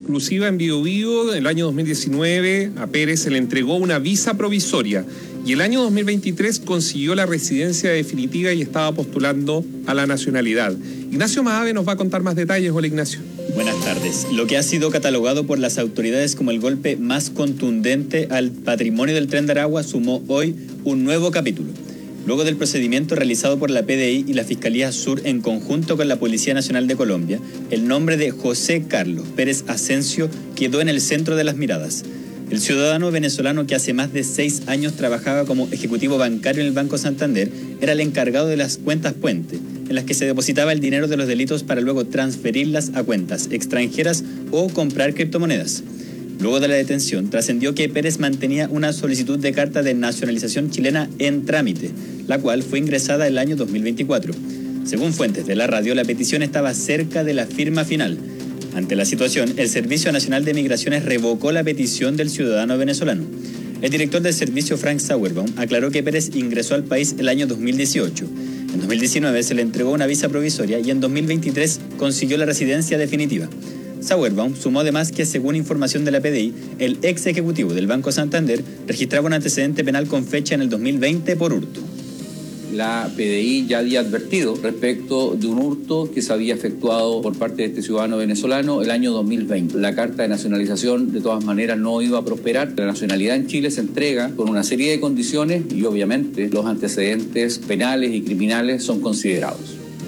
exclusiva en Biobío. El año 2019 a Pérez se le entregó una visa provisoria y el año 2023 consiguió la residencia definitiva y estaba postulando a la nacionalidad. Ignacio Mahave nos va a contar más detalles. Hola, Ignacio. Buenas tardes. Lo que ha sido catalogado por las autoridades como el golpe más contundente al patrimonio del Tren de Aragua sumó hoy un nuevo capítulo. Luego del procedimiento realizado por la PDI y la Fiscalía Sur en conjunto con la Policía Nacional de Colombia, el nombre de José Carlos Pérez Asensio quedó en el centro de las miradas. El ciudadano venezolano que hace más de 6 años trabajaba como ejecutivo bancario en el Banco Santander era el encargado de las cuentas puente, en las que se depositaba el dinero de los delitos para luego transferirlas a cuentas extranjeras o comprar criptomonedas. Luego de la detención, trascendió que Pérez mantenía una solicitud de carta de nacionalización chilena en trámite, la cual fue ingresada el año 2024. Según fuentes de la radio, la petición estaba cerca de la firma final. Ante la situación, el Servicio Nacional de Migraciones revocó la petición del ciudadano venezolano. El director del servicio, Frank Sauerbaum, aclaró que Pérez ingresó al país el año 2018. En 2019 se le entregó una visa provisoria y en 2023 consiguió la residencia definitiva. Sauerbaum sumó además que, según información de la PDI, el ex ejecutivo del Banco Santander registraba un antecedente penal con fecha en el 2020 por hurto. La PDI ya había advertido respecto de un hurto que se había efectuado por parte de este ciudadano venezolano el año 2020. La carta de nacionalización de todas maneras no iba a prosperar. La nacionalidad en Chile se entrega con una serie de condiciones y obviamente los antecedentes penales y criminales son considerados.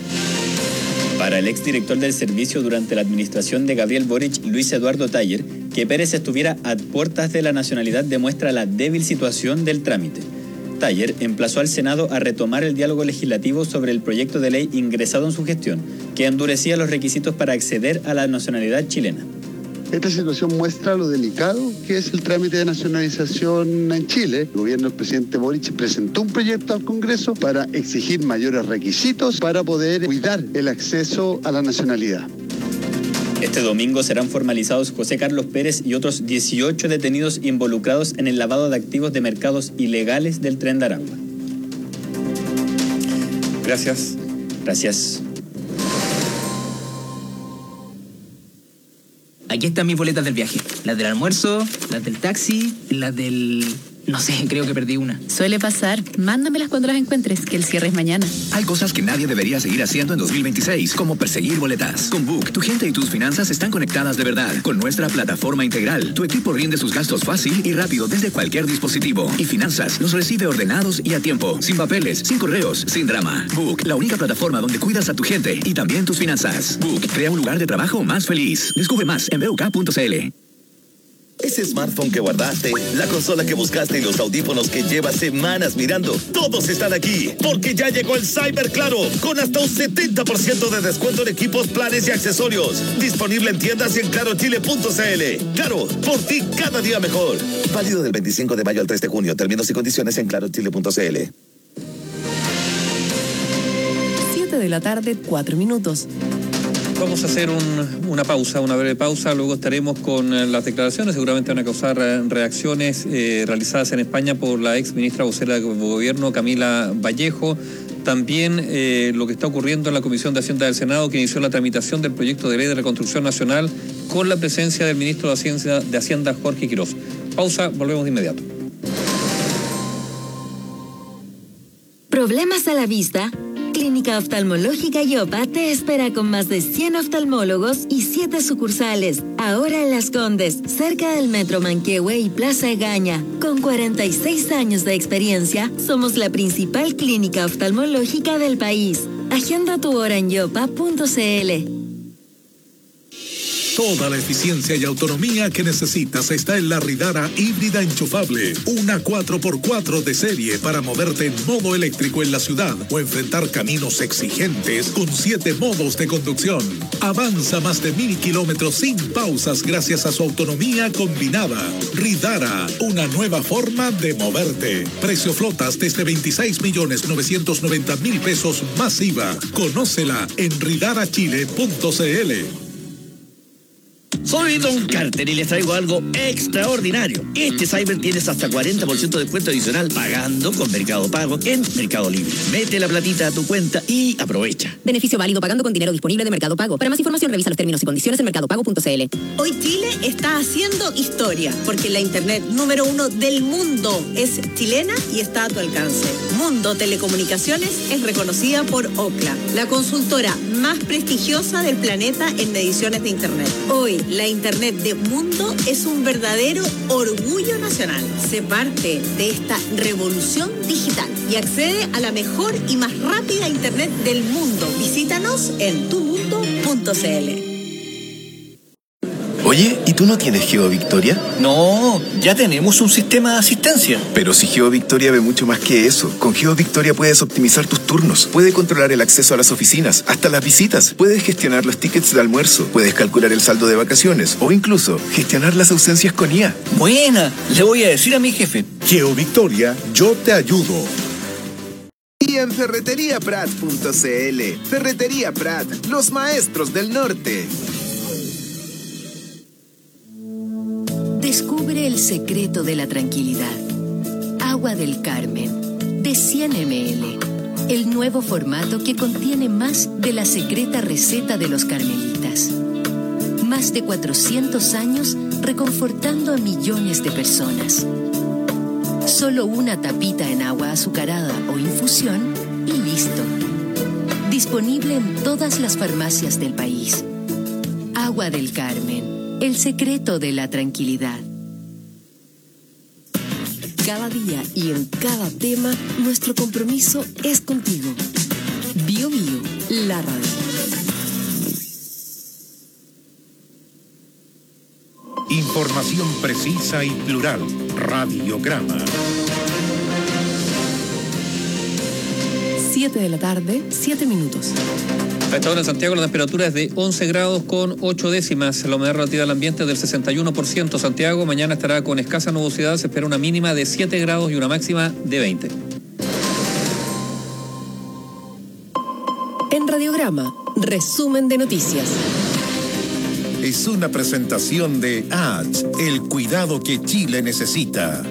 Para el exdirector del servicio durante la administración de Gabriel Boric, Luis Eduardo Taller, que Pérez estuviera a puertas de la nacionalidad demuestra la débil situación del trámite. Taller emplazó al Senado a retomar el diálogo legislativo sobre el proyecto de ley ingresado en su gestión, que endurecía los requisitos para acceder a la nacionalidad chilena. Esta situación muestra lo delicado que es el trámite de nacionalización en Chile. El gobierno del presidente Boric presentó un proyecto al Congreso para exigir mayores requisitos para poder cuidar el acceso a la nacionalidad. Este domingo serán formalizados José Carlos Pérez y otros 18 detenidos involucrados en el lavado de activos de mercados ilegales del Tren de Aragua. Gracias. Gracias. Aquí están mis boletas del viaje. Las del almuerzo, las del taxi, las del... No sé, creo que perdí una. Suele pasar. Mándamelas cuando las encuentres, que el cierre es mañana. Hay cosas que nadie debería seguir haciendo en 2026, como perseguir boletas. Con Book, tu gente y tus finanzas están conectadas de verdad. Con nuestra plataforma integral, tu equipo rinde sus gastos fácil y rápido desde cualquier dispositivo. Y Finanzas los recibe ordenados y a tiempo, sin papeles, sin correos, sin drama. Book, la única plataforma donde cuidas a tu gente y también tus finanzas. Book, crea un lugar de trabajo más feliz. Descubre más en buk.cl. Ese smartphone que guardaste, la consola que buscaste y los audífonos que llevas semanas mirando, todos están aquí, porque ya llegó el Cyber Claro, con hasta un 70% de descuento en equipos, planes y accesorios. Disponible en tiendas y en clarochile.cl. Claro, por ti cada día mejor. Válido del 25 de mayo al 3 de junio. Términos y condiciones en clarochile.cl. 7 de la tarde, 4 minutos. Vamos a hacer una pausa, una breve pausa, luego estaremos con las declaraciones, seguramente van a causar reacciones realizadas en España por la ex ministra vocera del gobierno, Camila Vallejo. También lo que está ocurriendo en la Comisión de Hacienda del Senado, que inició la tramitación del proyecto de ley de reconstrucción nacional con la presencia del ministro de Hacienda, Jorge Quiroz. Pausa, volvemos de inmediato. ¿Problemas a la vista? Clínica Oftalmológica Yopa te espera con más de 100 oftalmólogos y 7 sucursales. Ahora en Las Condes, cerca del Metro Manquehue y Plaza Egaña. Con 46 años de experiencia, somos la principal clínica oftalmológica del país. Agenda tu hora en yopa.cl. Toda la eficiencia y autonomía que necesitas está en la Ridara híbrida enchufable. Una 4x4 de serie para moverte en modo eléctrico en la ciudad o enfrentar caminos exigentes con 7 modos de conducción. Avanza más de 1000 kilómetros sin pausas gracias a su autonomía combinada. Ridara, una nueva forma de moverte. Precio flotas desde 26.990.000 pesos más IVA. Conócela en ridarachile.cl. Soy Don Carter y les traigo algo extraordinario. Este Cyber tienes hasta 40% de descuento adicional pagando con Mercado Pago en Mercado Libre. Mete la platita a tu cuenta y aprovecha. Beneficio válido pagando con dinero disponible de Mercado Pago. Para más información revisa los términos y condiciones en mercadopago.cl. Hoy Chile está haciendo historia porque la internet número 1 del mundo es chilena y está a tu alcance. Mundo Telecomunicaciones es reconocida por Ookla, la consultora más prestigiosa del planeta en mediciones de internet. Hoy la internet de Mundo es un verdadero orgullo nacional. Sé parte de esta revolución digital y accede a la mejor y más rápida internet del mundo. Visítanos en tumundo.cl. Oye, ¿y tú no tienes GeoVictoria? No, ya tenemos un sistema de asistencia. Pero si GeoVictoria ve mucho más que eso. Con GeoVictoria puedes optimizar tus turnos, puedes controlar el acceso a las oficinas, hasta las visitas, puedes gestionar los tickets de almuerzo, puedes calcular el saldo de vacaciones o incluso gestionar las ausencias con IA. Buena, le voy a decir a mi jefe. GeoVictoria, yo te ayudo. Y en ferreteriaprat.cl. Ferretería Prat, los maestros del norte. Descubre el secreto de la tranquilidad. Agua del Carmen, de 100 ml. El nuevo formato que contiene más de la secreta receta de los carmelitas. Más de 400 años reconfortando a millones de personas. Solo una tapita en agua azucarada o infusión y listo. Disponible en todas las farmacias del país. Agua del Carmen. El secreto de la tranquilidad. Cada día y en cada tema, nuestro compromiso es contigo. Bio Bio, la radio. Información precisa y plural. Radiograma. 7 de la tarde, 7 minutos. A esta hora en Santiago la temperatura es de 11 grados con 8 décimas. La humedad relativa del ambiente es del 61%. Santiago mañana estará con escasa nubosidad. Se espera una mínima de 7 grados y una máxima de 20. En Radiograma, resumen de noticias. Es una presentación de ADS, el cuidado que Chile necesita.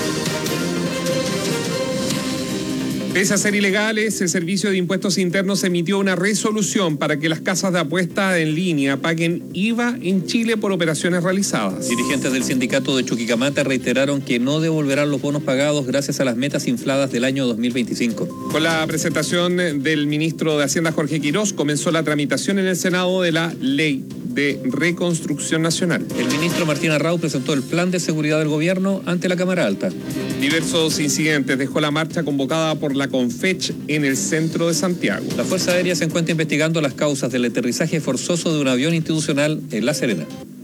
Pese a ser ilegales, el Servicio de Impuestos Internos emitió una resolución para que las casas de apuesta en línea paguen IVA en Chile por operaciones realizadas. Dirigentes del sindicato de Chuquicamata reiteraron que no devolverán los bonos pagados gracias a las metas infladas del año 2025. Con la presentación del ministro de Hacienda, Jorge Quirós, comenzó la tramitación en el Senado de la Ley de Reconstrucción Nacional. El ministro Martín Arrau presentó el plan de seguridad del gobierno ante la Cámara Alta. Diversos incidentes dejó la marcha convocada por la CONFECH en el centro de Santiago. La Fuerza Aérea se encuentra investigando las causas del aterrizaje forzoso de un avión institucional en La Serena.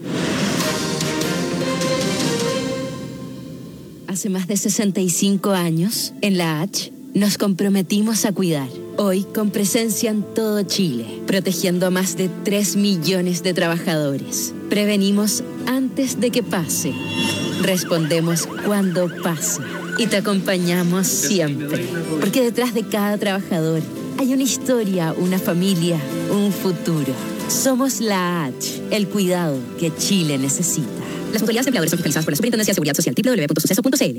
Hace más de 65 años, en la H, nos comprometimos a cuidar. Hoy, con presencia en todo Chile, protegiendo a más de 3 millones de trabajadores. Prevenimos antes de que pase. Respondemos cuando pase. Y te acompañamos siempre. Porque detrás de cada trabajador hay una historia, una familia, un futuro. Somos la H, el cuidado que Chile necesita. Las autoridades de empleadores son fiscalizadas por la Superintendencia de Seguridad Social, www.suceso.cl.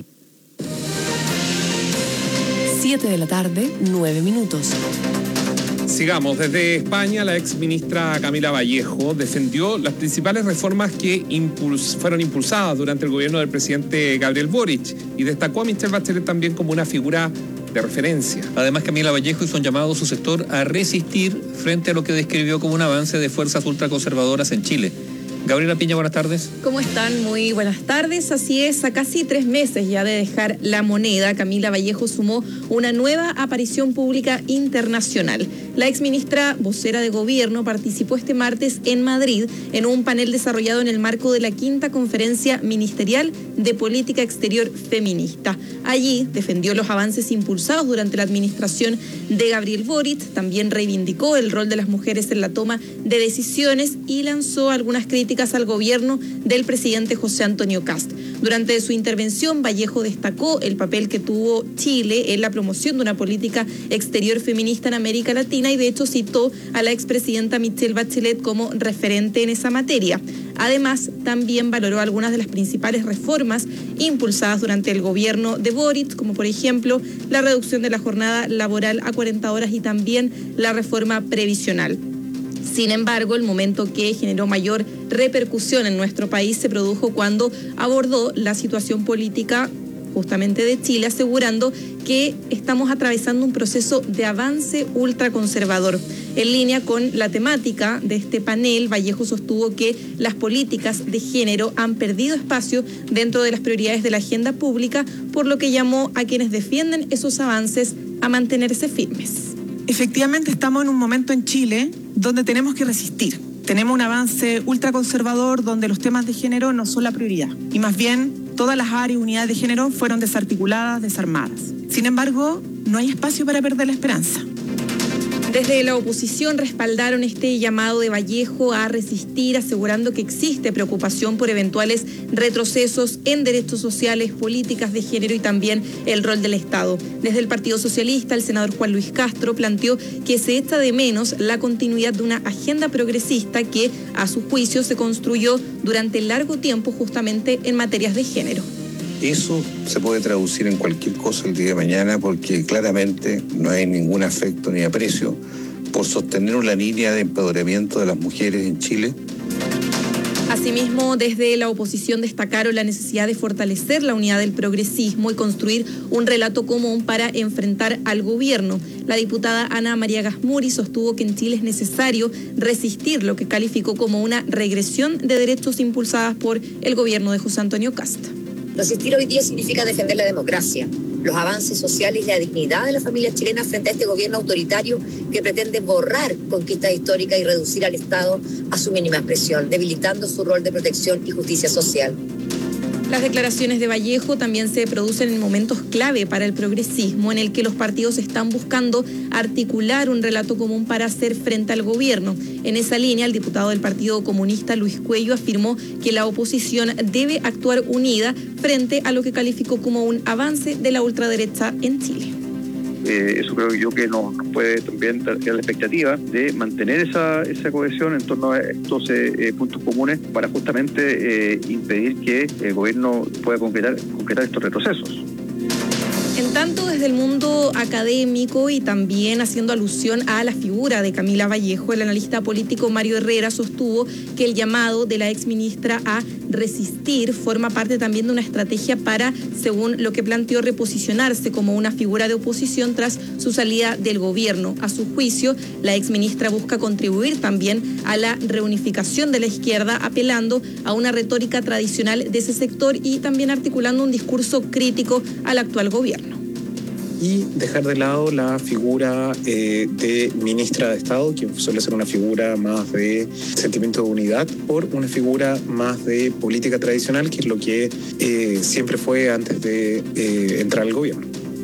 7 de la tarde, 9 minutos. Sigamos. Desde España, la exministra Camila Vallejo defendió las principales reformas que fueron impulsadas durante el gobierno del presidente Gabriel Boric y destacó a Michelle Bachelet también como una figura de referencia. Además, Camila Vallejo hizo un llamado a su sector a resistir frente a lo que describió como un avance de fuerzas ultraconservadoras en Chile. Gabriela Piña, buenas tardes. ¿Cómo están? Muy buenas tardes. Así es, a casi 3 meses ya de dejar la moneda, Camila Vallejo sumó una nueva aparición pública internacional. La exministra vocera de gobierno participó este martes en Madrid en un panel desarrollado en el marco de la 5ª Conferencia Ministerial de Política Exterior Feminista. Allí defendió los avances impulsados durante la administración de Gabriel Boric, también reivindicó el rol de las mujeres en la toma de decisiones y lanzó algunas críticas al gobierno del presidente José Antonio Kast. Durante su intervención, Vallejo destacó el papel que tuvo Chile en la promoción de una política exterior feminista en América Latina Argentina y de hecho citó a la expresidenta Michelle Bachelet como referente en esa materia. Además, también valoró algunas de las principales reformas impulsadas durante el gobierno de Boric, como por ejemplo la reducción de la jornada laboral a 40 horas y también la reforma previsional. Sin embargo, el momento que generó mayor repercusión en nuestro país se produjo cuando abordó la situación política justamente de Chile, asegurando que estamos atravesando un proceso de avance ultraconservador. En línea con la temática de este panel, Vallejo sostuvo que las políticas de género han perdido espacio dentro de las prioridades de la agenda pública, por lo que llamó a quienes defienden esos avances a mantenerse firmes. Efectivamente, estamos en un momento en Chile donde tenemos que resistir. Tenemos un avance ultraconservador donde los temas de género no son la prioridad y más bien todas las áreas y unidades de género fueron desarticuladas, desarmadas. Sin embargo, no hay espacio para perder la esperanza. Desde la oposición respaldaron este llamado de Vallejo a resistir, asegurando que existe preocupación por eventuales retrocesos en derechos sociales, políticas de género y también el rol del Estado. Desde el Partido Socialista, el senador Juan Luis Castro planteó que se echa de menos la continuidad de una agenda progresista que, a su juicio, se construyó durante largo tiempo justamente en materias de género. Eso se puede traducir en cualquier cosa el día de mañana porque claramente no hay ningún afecto ni aprecio por sostener una línea de empoderamiento de las mujeres en Chile. Asimismo, desde la oposición destacaron la necesidad de fortalecer la unidad del progresismo y construir un relato común para enfrentar al gobierno. La diputada Ana María Gasmuri sostuvo que en Chile es necesario resistir lo que calificó como una regresión de derechos impulsadas por el gobierno de José Antonio Kast. Resistir hoy día significa defender la democracia, los avances sociales y la dignidad de la familia chilena frente a este gobierno autoritario que pretende borrar conquistas históricas y reducir al Estado a su mínima expresión, debilitando su rol de protección y justicia social. Las declaraciones de Vallejo también se producen en momentos clave para el progresismo, en el que los partidos están buscando articular un relato común para hacer frente al gobierno. En esa línea, el diputado del Partido Comunista, Luis Cuello, afirmó que la oposición debe actuar unida frente a lo que calificó como un avance de la ultraderecha en Chile. Eso creo yo que nos puede también dar la expectativa de mantener esa cohesión en torno a estos puntos comunes para justamente impedir que el gobierno pueda concretar estos retrocesos. En tanto, desde el mundo académico y también haciendo alusión a la figura de Camila Vallejo, el analista político Mario Herrera sostuvo que el llamado de la exministra a resistir forma parte también de una estrategia para, según lo que planteó, reposicionarse como una figura de oposición tras su salida del gobierno. A su juicio, la exministra busca contribuir también a la reunificación de la izquierda, apelando a una retórica tradicional de ese sector y también articulando un discurso crítico al actual gobierno. Y dejar de lado la figura de ministra de Estado, que suele ser una figura más de sentimiento de unidad, por una figura más de política tradicional, que es lo que siempre fue antes de entrar al gobierno.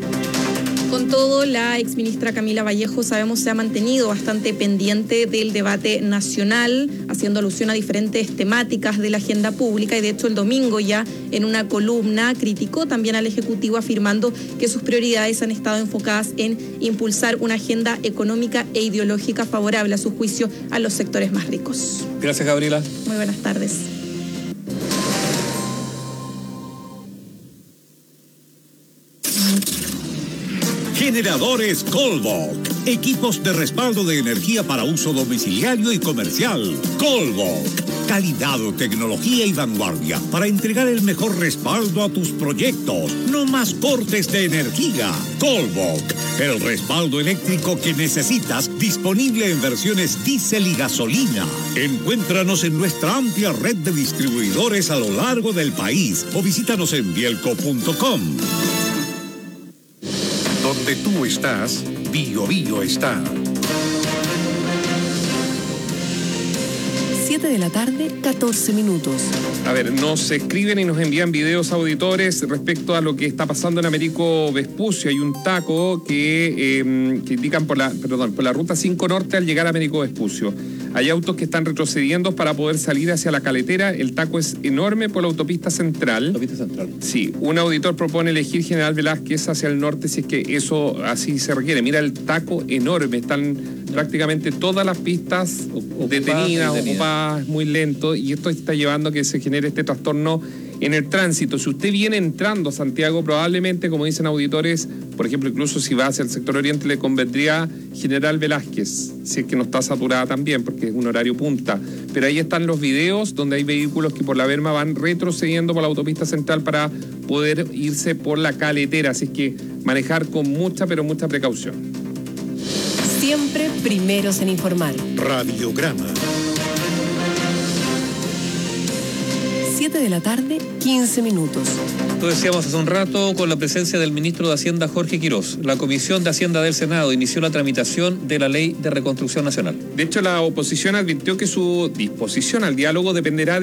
Con todo, la exministra Camila Vallejo, sabemos, se ha mantenido bastante pendiente del debate nacional, haciendo alusión a diferentes temáticas de la agenda pública y de hecho el domingo ya en una columna criticó también al Ejecutivo afirmando que sus prioridades han estado enfocadas en impulsar una agenda económica e ideológica favorable a su juicio a los sectores más ricos. Gracias, Gabriela. Muy buenas tardes. Generadores Colbok. Equipos de respaldo de energía para uso domiciliario y comercial. Colbok. Calidad, tecnología y vanguardia para entregar el mejor respaldo a tus proyectos. No más cortes de energía. Colbok. El respaldo eléctrico que necesitas, disponible en versiones diésel y gasolina. Encuéntranos en nuestra amplia red de distribuidores a lo largo del país o visítanos en bielco.com. Donde tú estás, Bio Bio está. 7 de la tarde, 14 minutos. A ver, nos escriben y nos envían videos auditores respecto a lo que está pasando en Américo Vespucio. Hay un taco que indican por la ruta 5 Norte al llegar a Américo Vespucio. Hay autos que están retrocediendo para poder salir hacia la caletera. El taco es enorme por la autopista central. Autopista central. Sí, un auditor propone elegir General Velázquez hacia el norte si es que eso así se requiere. Mira el taco enorme, están prácticamente todas las pistas detenidas, ocupadas, muy lento, y esto está llevando a que se genere este trastorno en el tránsito. Si usted viene entrando a Santiago, probablemente, como dicen auditores, por ejemplo, incluso si va hacia el sector oriente, le convendría General Velázquez, si es que no está saturada también, porque es un horario punta. Pero ahí están los videos donde hay vehículos que por la berma van retrocediendo por la autopista central para poder irse por la caletera. Así que manejar con mucha, pero mucha precaución. Siempre primeros en informar. Radiograma. 7 de la tarde, 15 minutos. Lo decíamos hace un rato con la presencia del ministro de Hacienda, Jorge Quirós. La Comisión de Hacienda del Senado inició la tramitación de la Ley de Reconstrucción Nacional. De hecho, la oposición advirtió que su disposición al diálogo dependerá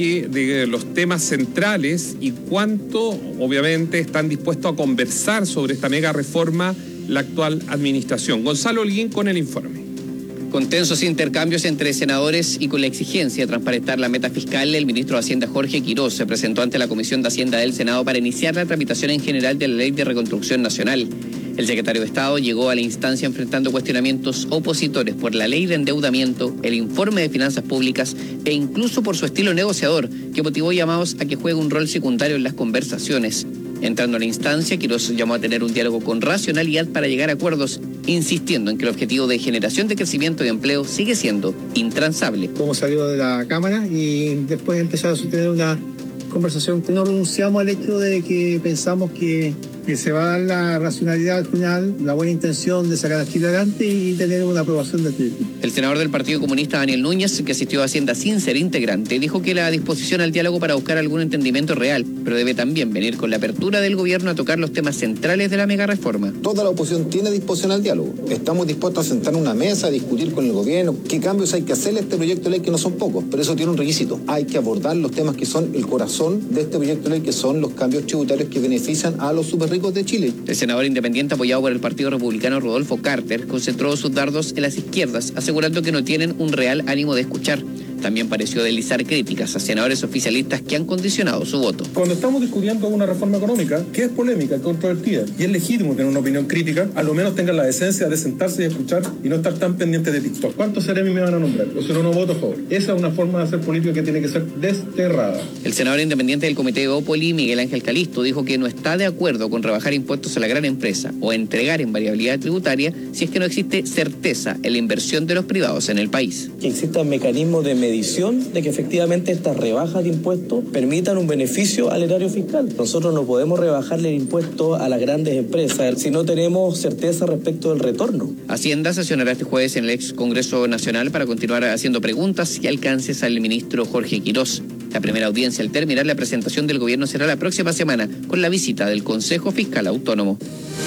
de los temas centrales y cuánto, obviamente, están dispuestos a conversar sobre esta mega reforma la actual administración. Gonzalo Holguín con el informe. Con tensos intercambios entre senadores y con la exigencia de transparentar la meta fiscal, el ministro de Hacienda, Jorge Quirós, se presentó ante la Comisión de Hacienda del Senado para iniciar la tramitación en general de la Ley de Reconstrucción Nacional. El secretario de Estado llegó a la instancia enfrentando cuestionamientos opositores por la ley de endeudamiento, el informe de finanzas públicas e incluso por su estilo negociador, que motivó llamados a que juegue un rol secundario en las conversaciones. Entrando a la instancia, Quirós llamó a tener un diálogo con racionalidad para llegar a acuerdos, insistiendo en que el objetivo de generación de crecimiento y empleo sigue siendo intransable. Como salió de la Cámara y después empezar a sostener una conversación. No renunciamos al hecho de que pensamos que se va a dar la racionalidad al final, la buena intención de sacar a Chile adelante y tener una aprobación de Chile. El senador del Partido Comunista, Daniel Núñez, que asistió a Hacienda sin ser integrante, dijo que la disposición al diálogo para buscar algún entendimiento real, pero debe también venir con la apertura del gobierno a tocar los temas centrales de la mega reforma. Toda la oposición tiene disposición al diálogo. Estamos dispuestos a sentar en una mesa, a discutir con el gobierno qué cambios hay que hacerle a este proyecto de ley, que no son pocos, pero eso tiene un requisito. Hay que abordar los temas que son el corazón de este proyecto de ley, que son los cambios tributarios que benefician a los superricos de Chile. El senador independiente, apoyado por el Partido Republicano, Rodolfo Carter, concentró sus dardos en las izquierdas, asegurando que no tienen un real ánimo de escuchar. También pareció deslizar críticas a senadores oficialistas que han condicionado su voto. Cuando estamos discutiendo una reforma económica que es polémica, controvertida, y es legítimo tener una opinión crítica, a lo menos tengan la decencia de sentarse y escuchar y no estar tan pendientes de TikTok. ¿Cuántos seremi me van a nombrar? O si no voto a favor. Esa es una forma de hacer política que tiene que ser desterrada. El senador independiente del Comité de Opoli, Miguel Ángel Calisto, dijo que no está de acuerdo con rebajar impuestos a la gran empresa o entregar en variabilidad tributaria si es que no existe certeza en la inversión de los privados en el país. Que existan mecanismos de medición de que efectivamente estas rebajas de impuestos permitan un beneficio al erario fiscal. Nosotros no podemos rebajarle el impuesto a las grandes empresas si no tenemos certeza respecto del retorno. Hacienda sesionará este jueves en el ex Congreso Nacional para continuar haciendo preguntas y alcances al ministro Jorge Quirós. La primera audiencia al terminar la presentación del gobierno será la próxima semana con la visita del Consejo Fiscal Autónomo.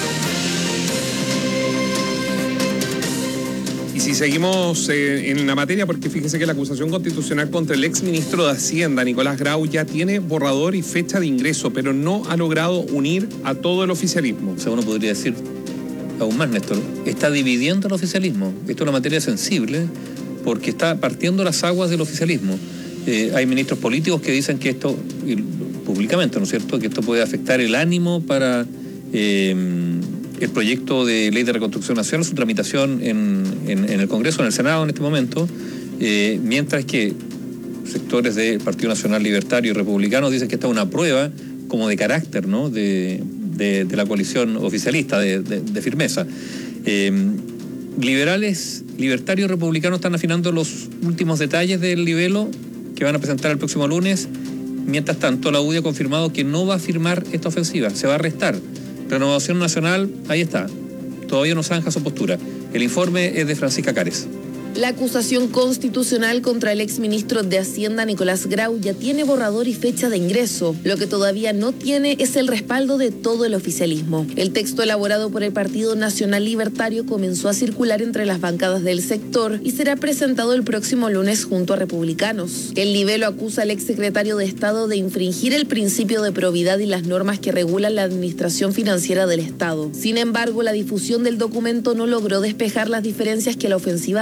Y si seguimos en la materia, porque fíjese que la acusación constitucional contra el exministro de Hacienda, Nicolás Grau, ya tiene borrador y fecha de ingreso, pero no ha logrado unir a todo el oficialismo. O sea, uno podría decir aún más, Néstor, está dividiendo el oficialismo. Esto es una materia sensible porque está partiendo las aguas del oficialismo. Hay ministros políticos que dicen que esto, y públicamente, ¿no es cierto?, que esto puede afectar el ánimo para el proyecto de ley de reconstrucción nacional, su tramitación en el Congreso, en el Senado en este momento, mientras que sectores del Partido Nacional Libertario y Republicano dicen que esta es una prueba como de carácter, ¿no?, de la coalición oficialista, de firmeza. Liberales, libertarios y republicanos están afinando los últimos detalles del libelo que van a presentar el próximo lunes. Mientras tanto, la UDI ha confirmado que no va a firmar esta ofensiva, se va a restar. Renovación Nacional, ahí está, todavía no zanja su postura. El informe es de Francisca Cares. La acusación constitucional contra el exministro de Hacienda, Nicolás Grau, ya tiene borrador y fecha de ingreso. Lo que todavía no tiene es el respaldo de todo el oficialismo. El texto elaborado por el Partido Nacional Libertario comenzó a circular entre las bancadas del sector y será presentado el próximo lunes junto a republicanos. El libelo acusa al exsecretario de Estado de infringir el principio de probidad y las normas que regulan la administración financiera del Estado. Sin embargo, la difusión del documento no logró despejar las diferencias que la ofensiva abrió dentro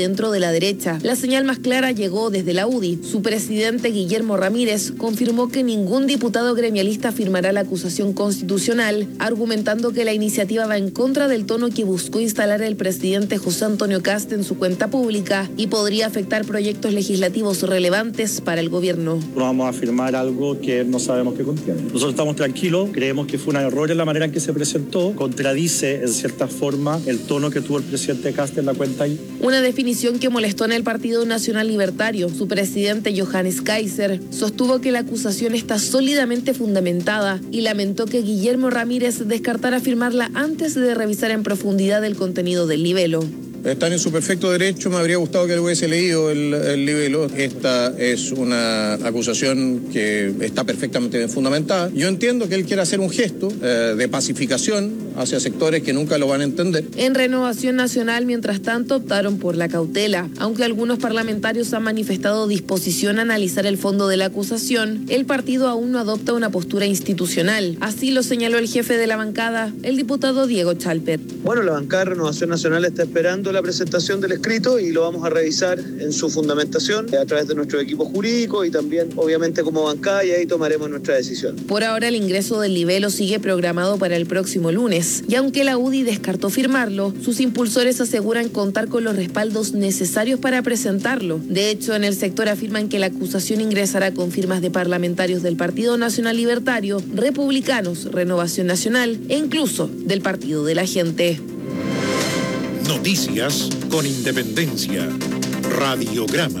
dentro de la derecha. La señal más clara llegó desde la UDI. Su presidente, Guillermo Ramírez, confirmó que ningún diputado gremialista firmará la acusación constitucional, argumentando que la iniciativa va en contra del tono que buscó instalar el presidente José Antonio Kast en su cuenta pública y podría afectar proyectos legislativos relevantes para el gobierno. No vamos a firmar algo que no sabemos qué contiene. Nosotros estamos tranquilos, creemos que fue un error en la manera en que se presentó, contradice en cierta forma el tono que tuvo el presidente Kast en la cuenta ahí. Una definición que molestó en el Partido Nacional Libertario. Su presidente, Johannes Kaiser, sostuvo que la acusación está sólidamente fundamentada y lamentó que Guillermo Ramírez descartara firmarla antes de revisar en profundidad el contenido del libelo. Están en su perfecto derecho, me habría gustado que él hubiese leído el libelo. Esta es una acusación que está perfectamente fundamentada. Yo entiendo que él quiere hacer un gesto de pacificación hacia sectores que nunca lo van a entender. En Renovación Nacional, mientras tanto, optaron por la cautela. Aunque algunos parlamentarios han manifestado disposición a analizar el fondo de la acusación, el partido aún no adopta una postura institucional. Así lo señaló el jefe de la bancada, el diputado Diego Chalper. Bueno, la bancada de Renovación Nacional está esperando la presentación del escrito y lo vamos a revisar en su fundamentación a través de nuestro equipo jurídico y también obviamente como bancada, y ahí tomaremos nuestra decisión. Por ahora el ingreso del libelo sigue programado para el próximo lunes y aunque la UDI descartó firmarlo, sus impulsores aseguran contar con los respaldos necesarios para presentarlo. De hecho, en el sector afirman que la acusación ingresará con firmas de parlamentarios del Partido Nacional Libertario, republicanos, Renovación Nacional e incluso del Partido de la Gente. Noticias con independencia. Radiograma.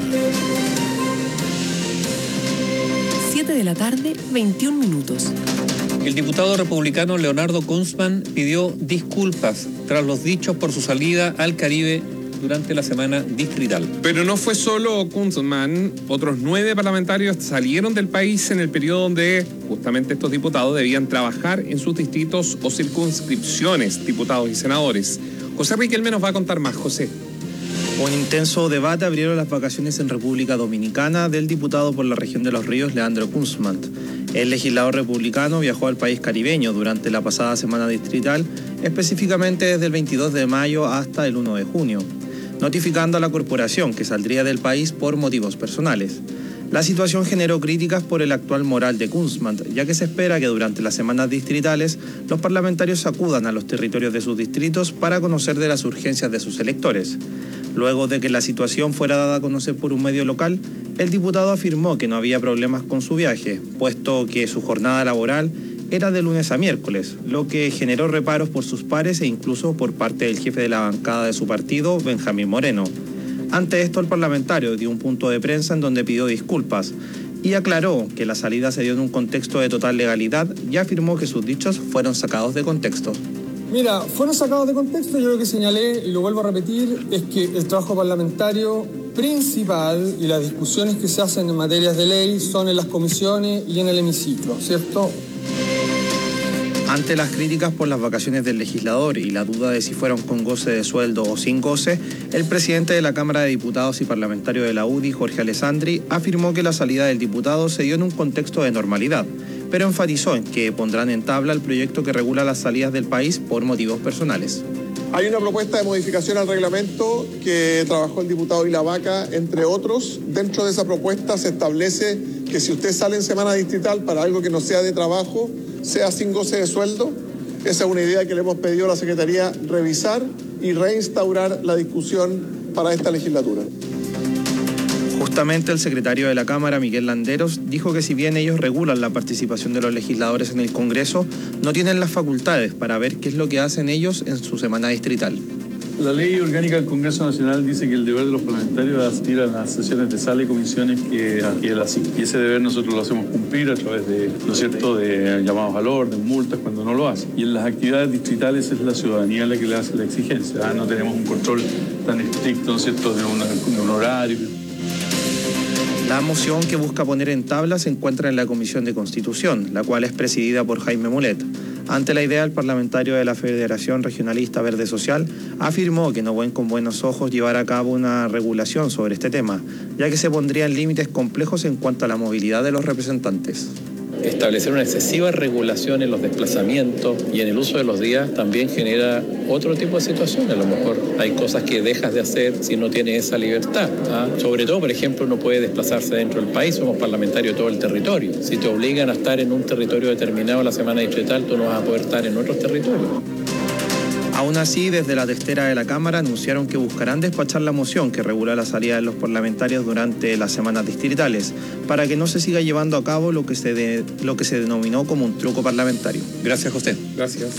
7 de la tarde, 21 minutos. El diputado republicano Leonardo Kunzman pidió disculpas tras los dichos por su salida al Caribe durante la semana distrital. Pero no fue solo Kunzman, otros 9 parlamentarios salieron del país en el periodo donde justamente estos diputados debían trabajar en sus distritos o circunscripciones, diputados y senadores. José Riquelme nos va a contar más. José. Un intenso debate abrieron las vacaciones en República Dominicana del diputado por la región de Los Ríos, Leandro Kunzman. El legislador republicano viajó al país caribeño durante la pasada semana distrital, específicamente desde el 22 de mayo hasta el 1 de junio, notificando a la corporación que saldría del país por motivos personales. La situación generó críticas por el actual moral de Kunzman, ya que se espera que durante las semanas distritales los parlamentarios acudan a los territorios de sus distritos para conocer de las urgencias de sus electores. Luego de que la situación fuera dada a conocer por un medio local, el diputado afirmó que no había problemas con su viaje, puesto que su jornada laboral era de lunes a miércoles, lo que generó reparos por sus pares e incluso por parte del jefe de la bancada de su partido, Benjamín Moreno. Ante esto, el parlamentario dio un punto de prensa en donde pidió disculpas y aclaró que la salida se dio en un contexto de total legalidad y afirmó que sus dichos fueron sacados de contexto. Mira, fueron sacados de contexto. Yo lo que señalé, y lo vuelvo a repetir, es que el trabajo parlamentario principal y las discusiones que se hacen en materias de ley son en las comisiones y en el hemiciclo, ¿cierto? Ante las críticas por las vacaciones del legislador y la duda de si fueron con goce de sueldo o sin goce, el presidente de la Cámara de Diputados y parlamentario de la UDI, Jorge Alessandri, afirmó que la salida del diputado se dio en un contexto de normalidad, pero enfatizó en que pondrán en tabla el proyecto que regula las salidas del país por motivos personales. Hay una propuesta de modificación al reglamento que trabajó el diputado Ilavaca, entre otros. Dentro de esa propuesta se establece que si usted sale en semana distrital para algo que no sea de trabajo, sea sin goce de sueldo. Esa es una idea que le hemos pedido a la Secretaría revisar y reinstaurar la discusión para esta legislatura. Justamente el secretario de la Cámara, Miguel Landeros, dijo que si bien ellos regulan la participación de los legisladores en el Congreso, no tienen las facultades para ver qué es lo que hacen ellos en su semana distrital. La ley orgánica del Congreso Nacional dice que el deber de los parlamentarios es asistir a las sesiones de sala y comisiones que él asiste. Y ese deber nosotros lo hacemos cumplir a través de, ¿no es cierto?, de llamados al orden, multas cuando no lo hacen. Y en las actividades distritales es la ciudadanía la que le hace la exigencia. No tenemos un control tan estricto, ¿no es cierto?, de un horario. La moción que busca poner en tabla se encuentra en la Comisión de Constitución, la cual es presidida por Jaime Mulet. Ante la idea, el parlamentario de la Federación Regionalista Verde Social afirmó que no ven con buenos ojos llevar a cabo una regulación sobre este tema, ya que se pondrían límites complejos en cuanto a la movilidad de los representantes. establecer una excesiva regulación en los desplazamientos y en el uso de los días también genera otro tipo de situaciones. A lo mejor hay cosas que dejas de hacer si no tienes esa libertad. Sobre todo, por ejemplo, uno puede desplazarse dentro del país, somos parlamentarios de todo el territorio. Si te obligan a estar en un territorio determinado la semana distrital, tú no vas a poder estar en otros territorios. Aún así, desde la testera de la Cámara anunciaron que buscarán despachar la moción que regula la salida de los parlamentarios durante las semanas distritales, para que no se siga llevando a cabo lo que se denominó como un truco parlamentario. Gracias, José. Gracias.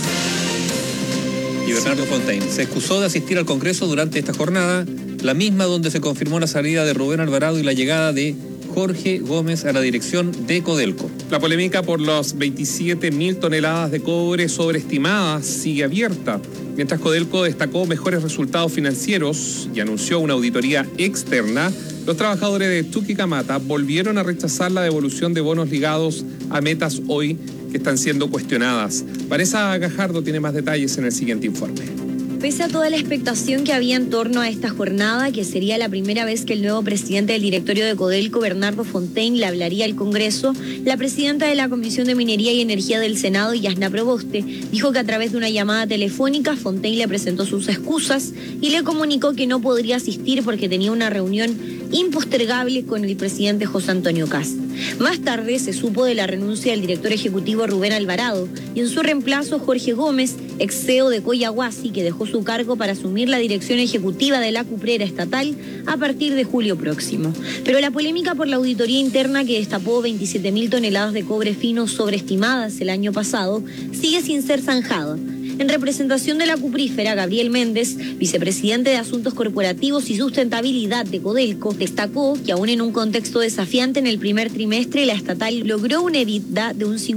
Y Bernardo Fontaine se excusó de asistir al Congreso durante esta jornada, la misma donde se confirmó la salida de Rubén Alvarado y la llegada de Jorge Gómez a la dirección de Codelco. La polémica por las 27.000 toneladas de cobre sobreestimadas sigue abierta, mientras Codelco destacó mejores resultados financieros y anunció una auditoría externa. Los trabajadores de Chuquicamata volvieron a rechazar la devolución de bonos ligados a metas hoy que están siendo cuestionadas. Vanessa Gajardo tiene más detalles en el siguiente informe. Pese a toda la expectación que había en torno a esta jornada, que sería la primera vez que el nuevo presidente del directorio de Codelco, Bernardo Fontaine, le hablaría al Congreso, la presidenta de la Comisión de Minería y Energía del Senado, Yasna Proboste, dijo que a través de una llamada telefónica Fontaine le presentó sus excusas y le comunicó que no podría asistir porque tenía una reunión impostergable con el presidente José Antonio Kast. Más tarde se supo de la renuncia del director ejecutivo Rubén Alvarado y en su reemplazo Jorge Gómez, ex CEO de Coyahuasi, que dejó su cargo para asumir la dirección ejecutiva de la cuprera estatal a partir de julio próximo. Pero la polémica por la auditoría interna que destapó 27.000 toneladas de cobre fino sobreestimadas el año pasado sigue sin ser zanjada. En representación de la cuprífera, Gabriel Méndez, vicepresidente de Asuntos Corporativos y Sustentabilidad de Codelco, destacó que aún en un contexto desafiante en el primer trimestre, la estatal logró una EBITDA de un